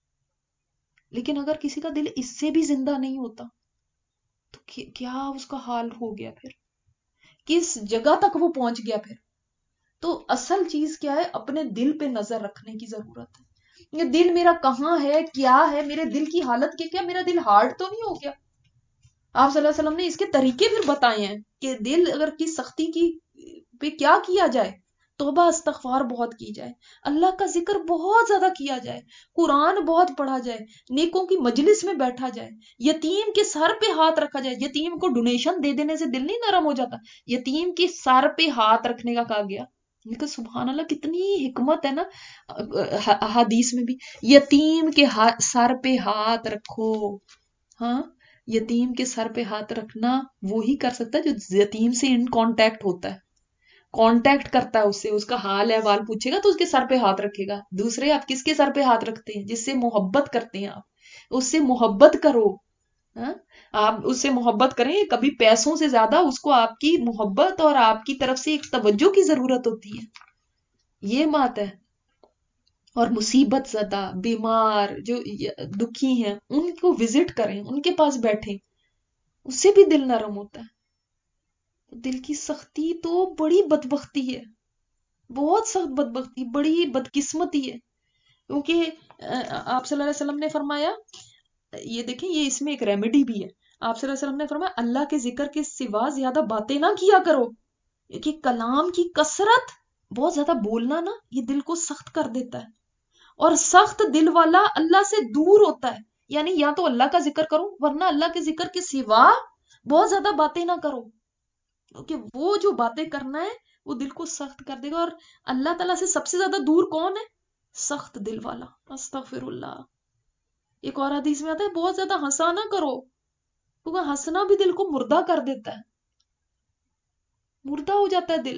لیکن اگر کسی کا دل اس سے بھی زندہ نہیں ہوتا تو کیا اس کا حال ہو گیا، پھر کس جگہ تک وہ پہنچ گیا پھر. تو اصل چیز کیا ہے؟ اپنے دل پہ نظر رکھنے کی ضرورت ہے. یہ دل میرا کہاں ہے، کیا ہے، میرے دل کی حالت کیا، کیا میرا دل ہارڈ تو نہیں ہو گیا؟ آپ صلی اللہ علیہ وسلم نے اس کے طریقے پھر بتائے ہیں کہ دل اگر کی سختی کی پہ کیا کیا جائے. توبہ استغفار بہت کی جائے، اللہ کا ذکر بہت زیادہ کیا جائے، قرآن بہت پڑھا جائے، نیکوں کی مجلس میں بیٹھا جائے، یتیم کے سر پہ ہاتھ رکھا جائے. یتیم کو ڈونیشن دے دینے سے دل نہیں نرم ہو جاتا؟ یتیم کے سر پہ ہاتھ رکھنے کا کہا گیا. لیکن سبحان اللہ کتنی حکمت ہے نا حدیث میں بھی، یتیم کے سر پہ ہاتھ رکھو. ہاں یتیم کے سر پہ ہاتھ رکھنا وہی کر سکتا ہے جو یتیم سے ان کانٹیکٹ ہوتا ہے، کانٹیکٹ کرتا ہے اس سے، اس کا حال احوال پوچھے گا تو اس کے سر پہ ہاتھ رکھے گا. دوسرے آپ کس کے سر پہ ہاتھ رکھتے ہیں؟ جس سے محبت کرتے ہیں، آپ اس سے محبت کرو. ہاں آپ اس سے محبت کریں، کبھی پیسوں سے زیادہ اس کو آپ کی محبت اور آپ کی طرف سے ایک توجہ کی ضرورت ہوتی ہے. یہ بات ہے. اور مصیبت زدہ بیمار جو دکھی ہیں ان کو وزٹ کریں، ان کے پاس بیٹھیں، اس سے بھی دل نرم ہوتا ہے. دل کی سختی تو بڑی بدبختی ہے، بہت سخت بدبختی، بڑی بدقسمتی ہے. کیونکہ آپ صلی اللہ علیہ وسلم نے فرمایا، یہ دیکھیں یہ اس میں ایک ریمیڈی بھی ہے. آپ صلی اللہ علیہ وسلم نے فرمایا اللہ کے ذکر کے سوا زیادہ باتیں نہ کیا کرو، کہ کلام کی کثرت، بہت زیادہ بولنا نا یہ دل کو سخت کر دیتا ہے، اور سخت دل والا اللہ سے دور ہوتا ہے. یعنی یا تو اللہ کا ذکر کرو، ورنہ اللہ کے ذکر کے سوا بہت زیادہ باتیں نہ کرو، کیونکہ وہ جو باتیں کرنا ہے وہ دل کو سخت کر دے گا. اور اللہ تعالیٰ سے سب سے زیادہ دور کون ہے؟ سخت دل والا. استغفر اللہ. ایک اور حدیث میں آتا ہے بہت زیادہ ہنسا نہ کرو، کیونکہ ہنسنا بھی دل کو مردہ کر دیتا ہے، مردہ ہو جاتا ہے دل.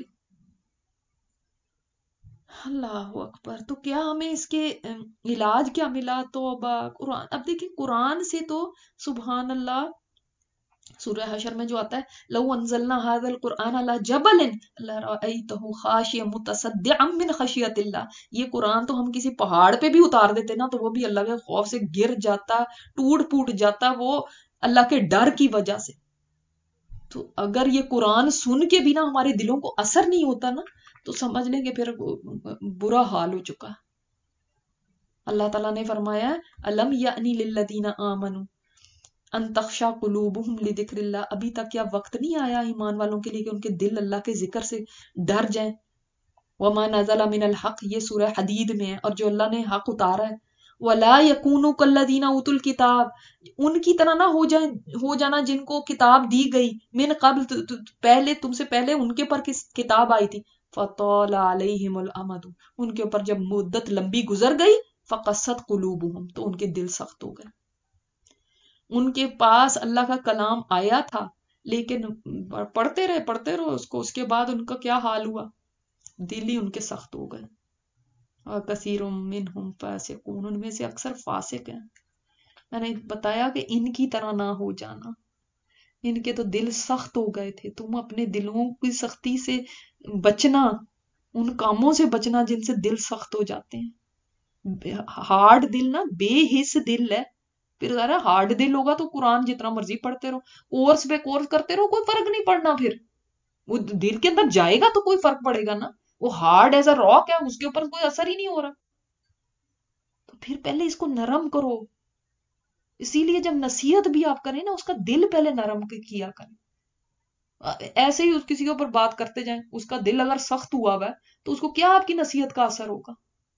اللہ اکبر. تو کیا ہمیں اس کے علاج کیا ملا؟ توبہ، قرآن. اب دیکھیں قرآن سے تو سبحان اللہ سورہ حشر میں جو آتا ہے لو انزلنا هذا القرآن على جبل لرأيته خاشعا متصدعا من خشیۃ اللہ، یہ قرآن تو ہم کسی پہاڑ پہ بھی اتار دیتے نا تو وہ بھی اللہ کے خوف سے گر جاتا، ٹوٹ پوٹ جاتا، وہ اللہ کے ڈر کی وجہ سے. تو اگر یہ قرآن سن کے بھی نا ہمارے دلوں کو اثر نہیں ہوتا نا تو سمجھ لیں کہ پھر برا حال ہو چکا. اللہ تعالیٰ نے فرمایا الم یعنی للذین آمنوا ان تخشع قلوبہم لذکر اللہ، ابھی تک کیا وقت نہیں آیا ایمان والوں کے لیے کہ ان کے دل اللہ کے ذکر سے ڈر جائیں. وما نزل من الحق، یہ سورہ حدید میں ہے، اور جو اللہ نے حق اتارا ہے. ولا یکونوا کالذین اوتوا الکتاب، ان کی طرح نہ ہو جائیں، ہو جانا جن کو کتاب دی گئی من قبل، پہلے تم سے پہلے ان کے پر کس کتاب آئی تھی. فطال علیہم الامد، ان کے اوپر جب مدت لمبی گزر گئی فقست قلوبہم، تو ان کے دل سخت ہو گئے. ان کے پاس اللہ کا کلام آیا تھا لیکن پڑھتے رہے پڑھتے رہے اس کو، اس کے بعد ان کا کیا حال ہوا؟ دل ہی ان کے سخت ہو گئے. اور کثیر منہم فاسقون، ان میں سے اکثر فاسق ہیں. میں نے بتایا کہ ان کی طرح نہ ہو جانا، ان کے تو دل سخت ہو گئے تھے. تم اپنے دلوں کی سختی سے بچنا، ان کاموں سے بچنا جن سے دل سخت ہو جاتے ہیں. ہارڈ دل نا بے حس دل ہے. پھر ذرا ہارڈ دل ہوگا تو قرآن جتنا مرضی پڑھتے رہو, کورس پہ کورس کرتے رہو, کوئی فرق نہیں پڑنا. پھر وہ دل کے اندر جائے گا تو کوئی فرق پڑے گا نا. وہ ہارڈ ایز اے راک ہے, اس کے اوپر کوئی اثر ہی نہیں ہو رہا. تو پھر پہلے اس کو نرم کرو. اسی لیے جب نصیحت بھی آپ کریں نا, اس کا دل پہلے نرم کیا کریں. ایسے ہی اس کسی کے اوپر بات کرتے جائیں, اس کا دل اگر سخت ہوا ہوا ہے تو اس کو کیا آپ کی نصیحت کا اثر ہوگا.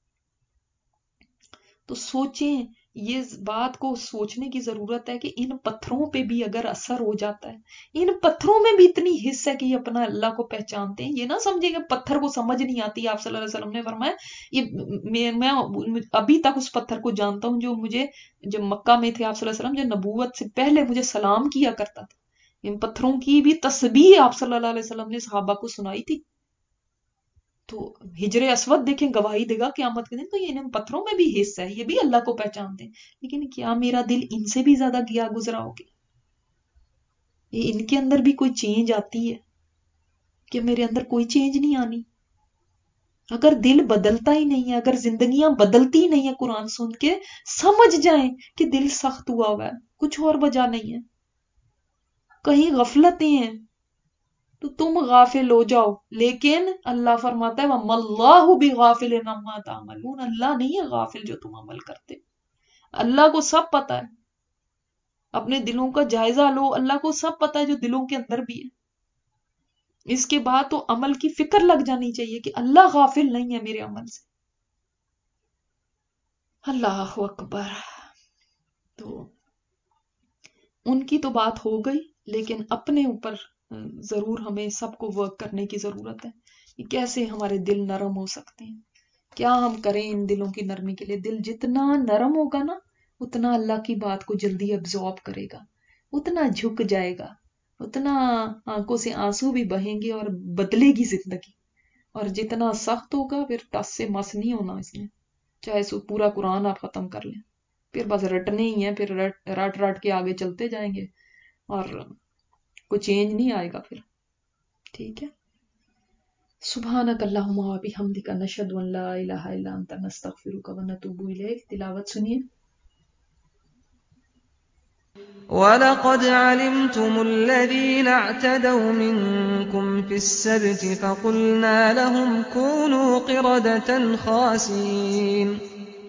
تو سوچیں, یہ بات کو سوچنے کی ضرورت ہے کہ ان پتھروں پہ بھی اگر اثر ہو جاتا ہے, ان پتھروں میں بھی اتنی حص ہے کہ یہ اپنا اللہ کو پہچانتے ہیں. یہ نہ سمجھے کہ پتھر کو سمجھ نہیں آتی. آپ صلی اللہ علیہ وسلم نے فرمایا, یہ میں ابھی تک اس پتھر کو جانتا ہوں جو مجھے, جب مکہ میں تھے آپ صلی اللہ علیہ وسلم, جو نبوت سے پہلے مجھے سلام کیا کرتا تھا. ان پتھروں کی بھی تسبیح آپ صلی اللہ علیہ وسلم نے صحابہ کو سنائی تھی. تو ہجر اسود دیکھیں, گواہی دے گا قیامت کے دن. تو یہ ان پتھروں میں بھی حصہ ہے, یہ بھی اللہ کو پہچانتے ہیں. لیکن کیا میرا دل ان سے بھی زیادہ گیا گزرا ہو گیا؟ یہ ان کے اندر بھی کوئی چینج آتی ہے کہ میرے اندر کوئی چینج نہیں آنی؟ اگر دل بدلتا ہی نہیں ہے, اگر زندگیاں بدلتی ہی نہیں ہے قرآن سن کے, سمجھ جائیں کہ دل سخت ہوا ہوا ہے, کچھ اور وجہ نہیں ہے, کہیں غفلتیں ہیں. تو تم غافل ہو جاؤ, لیکن اللہ فرماتا ہے وَمَا اللَّهُ بِغَافِلٍ عَمَّا تَعْمَلُونَ, اللہ نہیں ہے غافل جو تم عمل کرتے. اللہ کو سب پتا ہے. اپنے دلوں کا جائزہ لو, اللہ کو سب پتا ہے جو دلوں کے اندر بھی ہے. اس کے بعد تو عمل کی فکر لگ جانی چاہیے کہ اللہ غافل نہیں ہے میرے عمل سے. اللہ اکبر. تو ان کی تو بات ہو گئی, لیکن اپنے اوپر ضرور ہمیں سب کو ورک کرنے کی ضرورت ہے کہ کیسے ہمارے دل نرم ہو سکتے ہیں, کیا ہم کریں ان دلوں کی نرمی کے لیے. دل جتنا نرم ہوگا نا, اتنا اللہ کی بات کو جلدی ابزارب کرے گا, اتنا جھک جائے گا, اتنا آنکھوں سے آنسو بھی بہیں گے اور بدلے گی زندگی. اور جتنا سخت ہوگا, پھر ٹس سے مس نہیں ہونا اس میں, چاہے سو پورا قرآن آپ ختم کر لیں, پھر بس رٹنے ہی ہیں, پھر رٹ رٹ رٹ کے آگے چلتے جائیں گے اور کوئی چینج نہیں آئے گا پھر. ٹھیک ہے. سبحانک اللہم و بحمدک نشہد ان لا الہ الا انت نستغفرک و نتوب الیک. تلاوت سنیے. وَلَقَدْ عَلِمْتُمُ الَّذِينَ اعْتَدَوْا مِنكُمْ فِي السَّبْتِ فَقُلْنَا لَهُمْ كُونُوا قِرَدَةً خَاسِئِينَ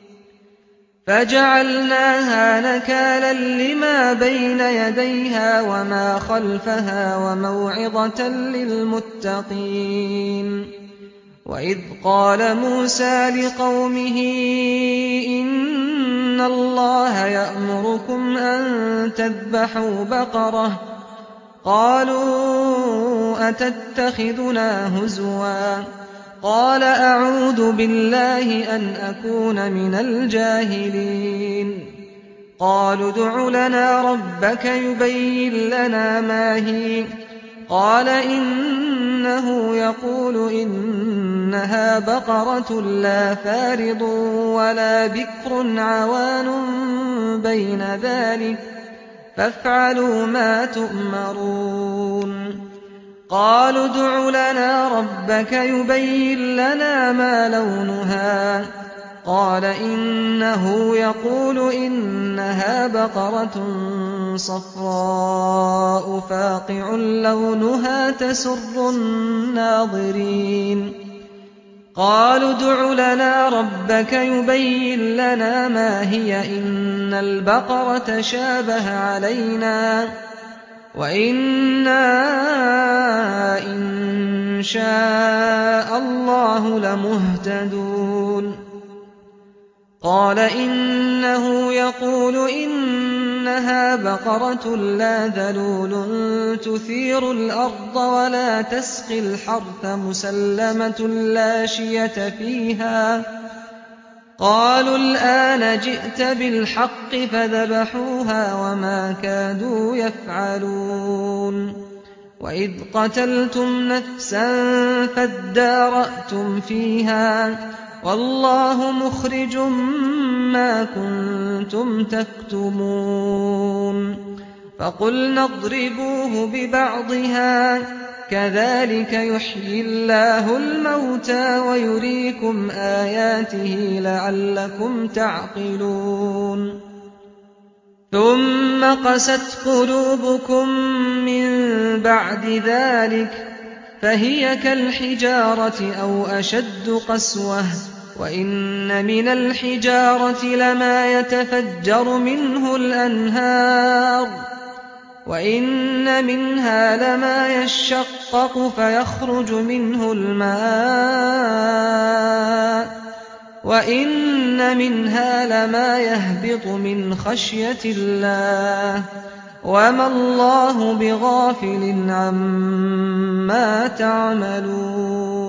فَجَعَلْنَاهَا نَكَالًا لِمَا بَيْنَ يَدَيْهَا وَمَا خَلْفَهَا وَمَوْعِظَةً لِلْمُتَّقِينَ. وَإِذْ قَالَ مُوسَى لِقَوْمِهِ إِنَّ اللَّهَ يَأْمُرُكُمْ أَن تَذْبَحُوا بَقَرَةً قَالُوا أَتَتَّخِذُنَا هُزُوًا قَالَ أَعُوذُ بِاللَّهِ أَنْ أَكُونَ مِنَ الْجَاهِلِينَ. قَالُوا ادْعُ لَنَا رَبَّكَ يُبَيِّن لَّنَا مَا هِيَ قَالَ إِنَّهُ يَقُولُ إِنَّهَا بَقَرَةٌ لَّا فَارِضٌ وَلَا بِكْرٌ عَوَانٌ بَيْنَ ذَلِكَ فَافْعَلُوا مَا تُؤْمَرُونَ. قَالُوا ادْعُ لَنَا رَبَّكَ يُبَيِّن لَّنَا مَا لَوْنُهَا قَالَ إِنَّهُ يَقُولُ إِنَّهَا بَقَرَةٌ صَفْرَاءُ فَاقِعٌ لَّوْنُهَا تَسُرُّ النَّاظِرِينَ. قَالُوا ادْعُ لَنَا رَبَّكَ يُبَيِّن لَّنَا مَا هِيَ إِنَّ الْبَقَرَةَ شَابَهَ عَلَيْنَا وَإِنَّا إِن شَاءَ اللَّهُ لَمُهْتَدُونَ. قَالَ إِنَّهُ يَقُولُ إِنَّهَا بَقَرَةٌ لَّا ذَلُولٌ تُثِيرُ الْأَرْضَ وَلَا تَسْقِي الْحَرْثَ مُسَلَّمَةٌ لَّا شِيَةَ فِيهَا. قَالُوا الْآنَ جِئْتَ بِالْحَقِّ فَذَبَحُوهَا وَمَا كَادُوا يَفْعَلُونَ. وَإِذْ قَتَلْتُمْ نَفْسًا فَادَّارَأْتُمْ فِيهَا وَاللَّهُ مُخْرِجٌ مَّا كُنتُمْ تَكْتُمُونَ. فَقُلْنَا اضْرِبُوهُ بِبَعْضِهَا كَذَٰلِكَ يُحْيِي اللَّهُ الْمَوْتَىٰ وَيُرِيكُمْ آيَاتِهِ لَعَلَّكُمْ تَعْقِلُونَ ثُمَّ قَسَتْ قُلُوبُكُم مِّن بَعْدِ ذَٰلِكَ فَهِيَ كَالْحِجَارَةِ أَوْ أَشَدُّ قَسْوَةً ۚ وَإِنَّ مِنَ الْحِجَارَةِ لَمَا يَتَفَجَّرُ مِنْهُ الْأَنْهَارُ ۖ وَإِنَّ مِنْهَا لَمَا يَشَّقَّقُ فَيَخْرُجُ مِنْهُ الْمَاءُ ۖ وَإِنَّ مِنْهَا لَمَا يَهْبِطُ مِنْ خَشْيَةِ اللَّهِ ۗ وَمَا اللَّهُ بِغَافِلٍ عَمَّا تَعْمَلُونَ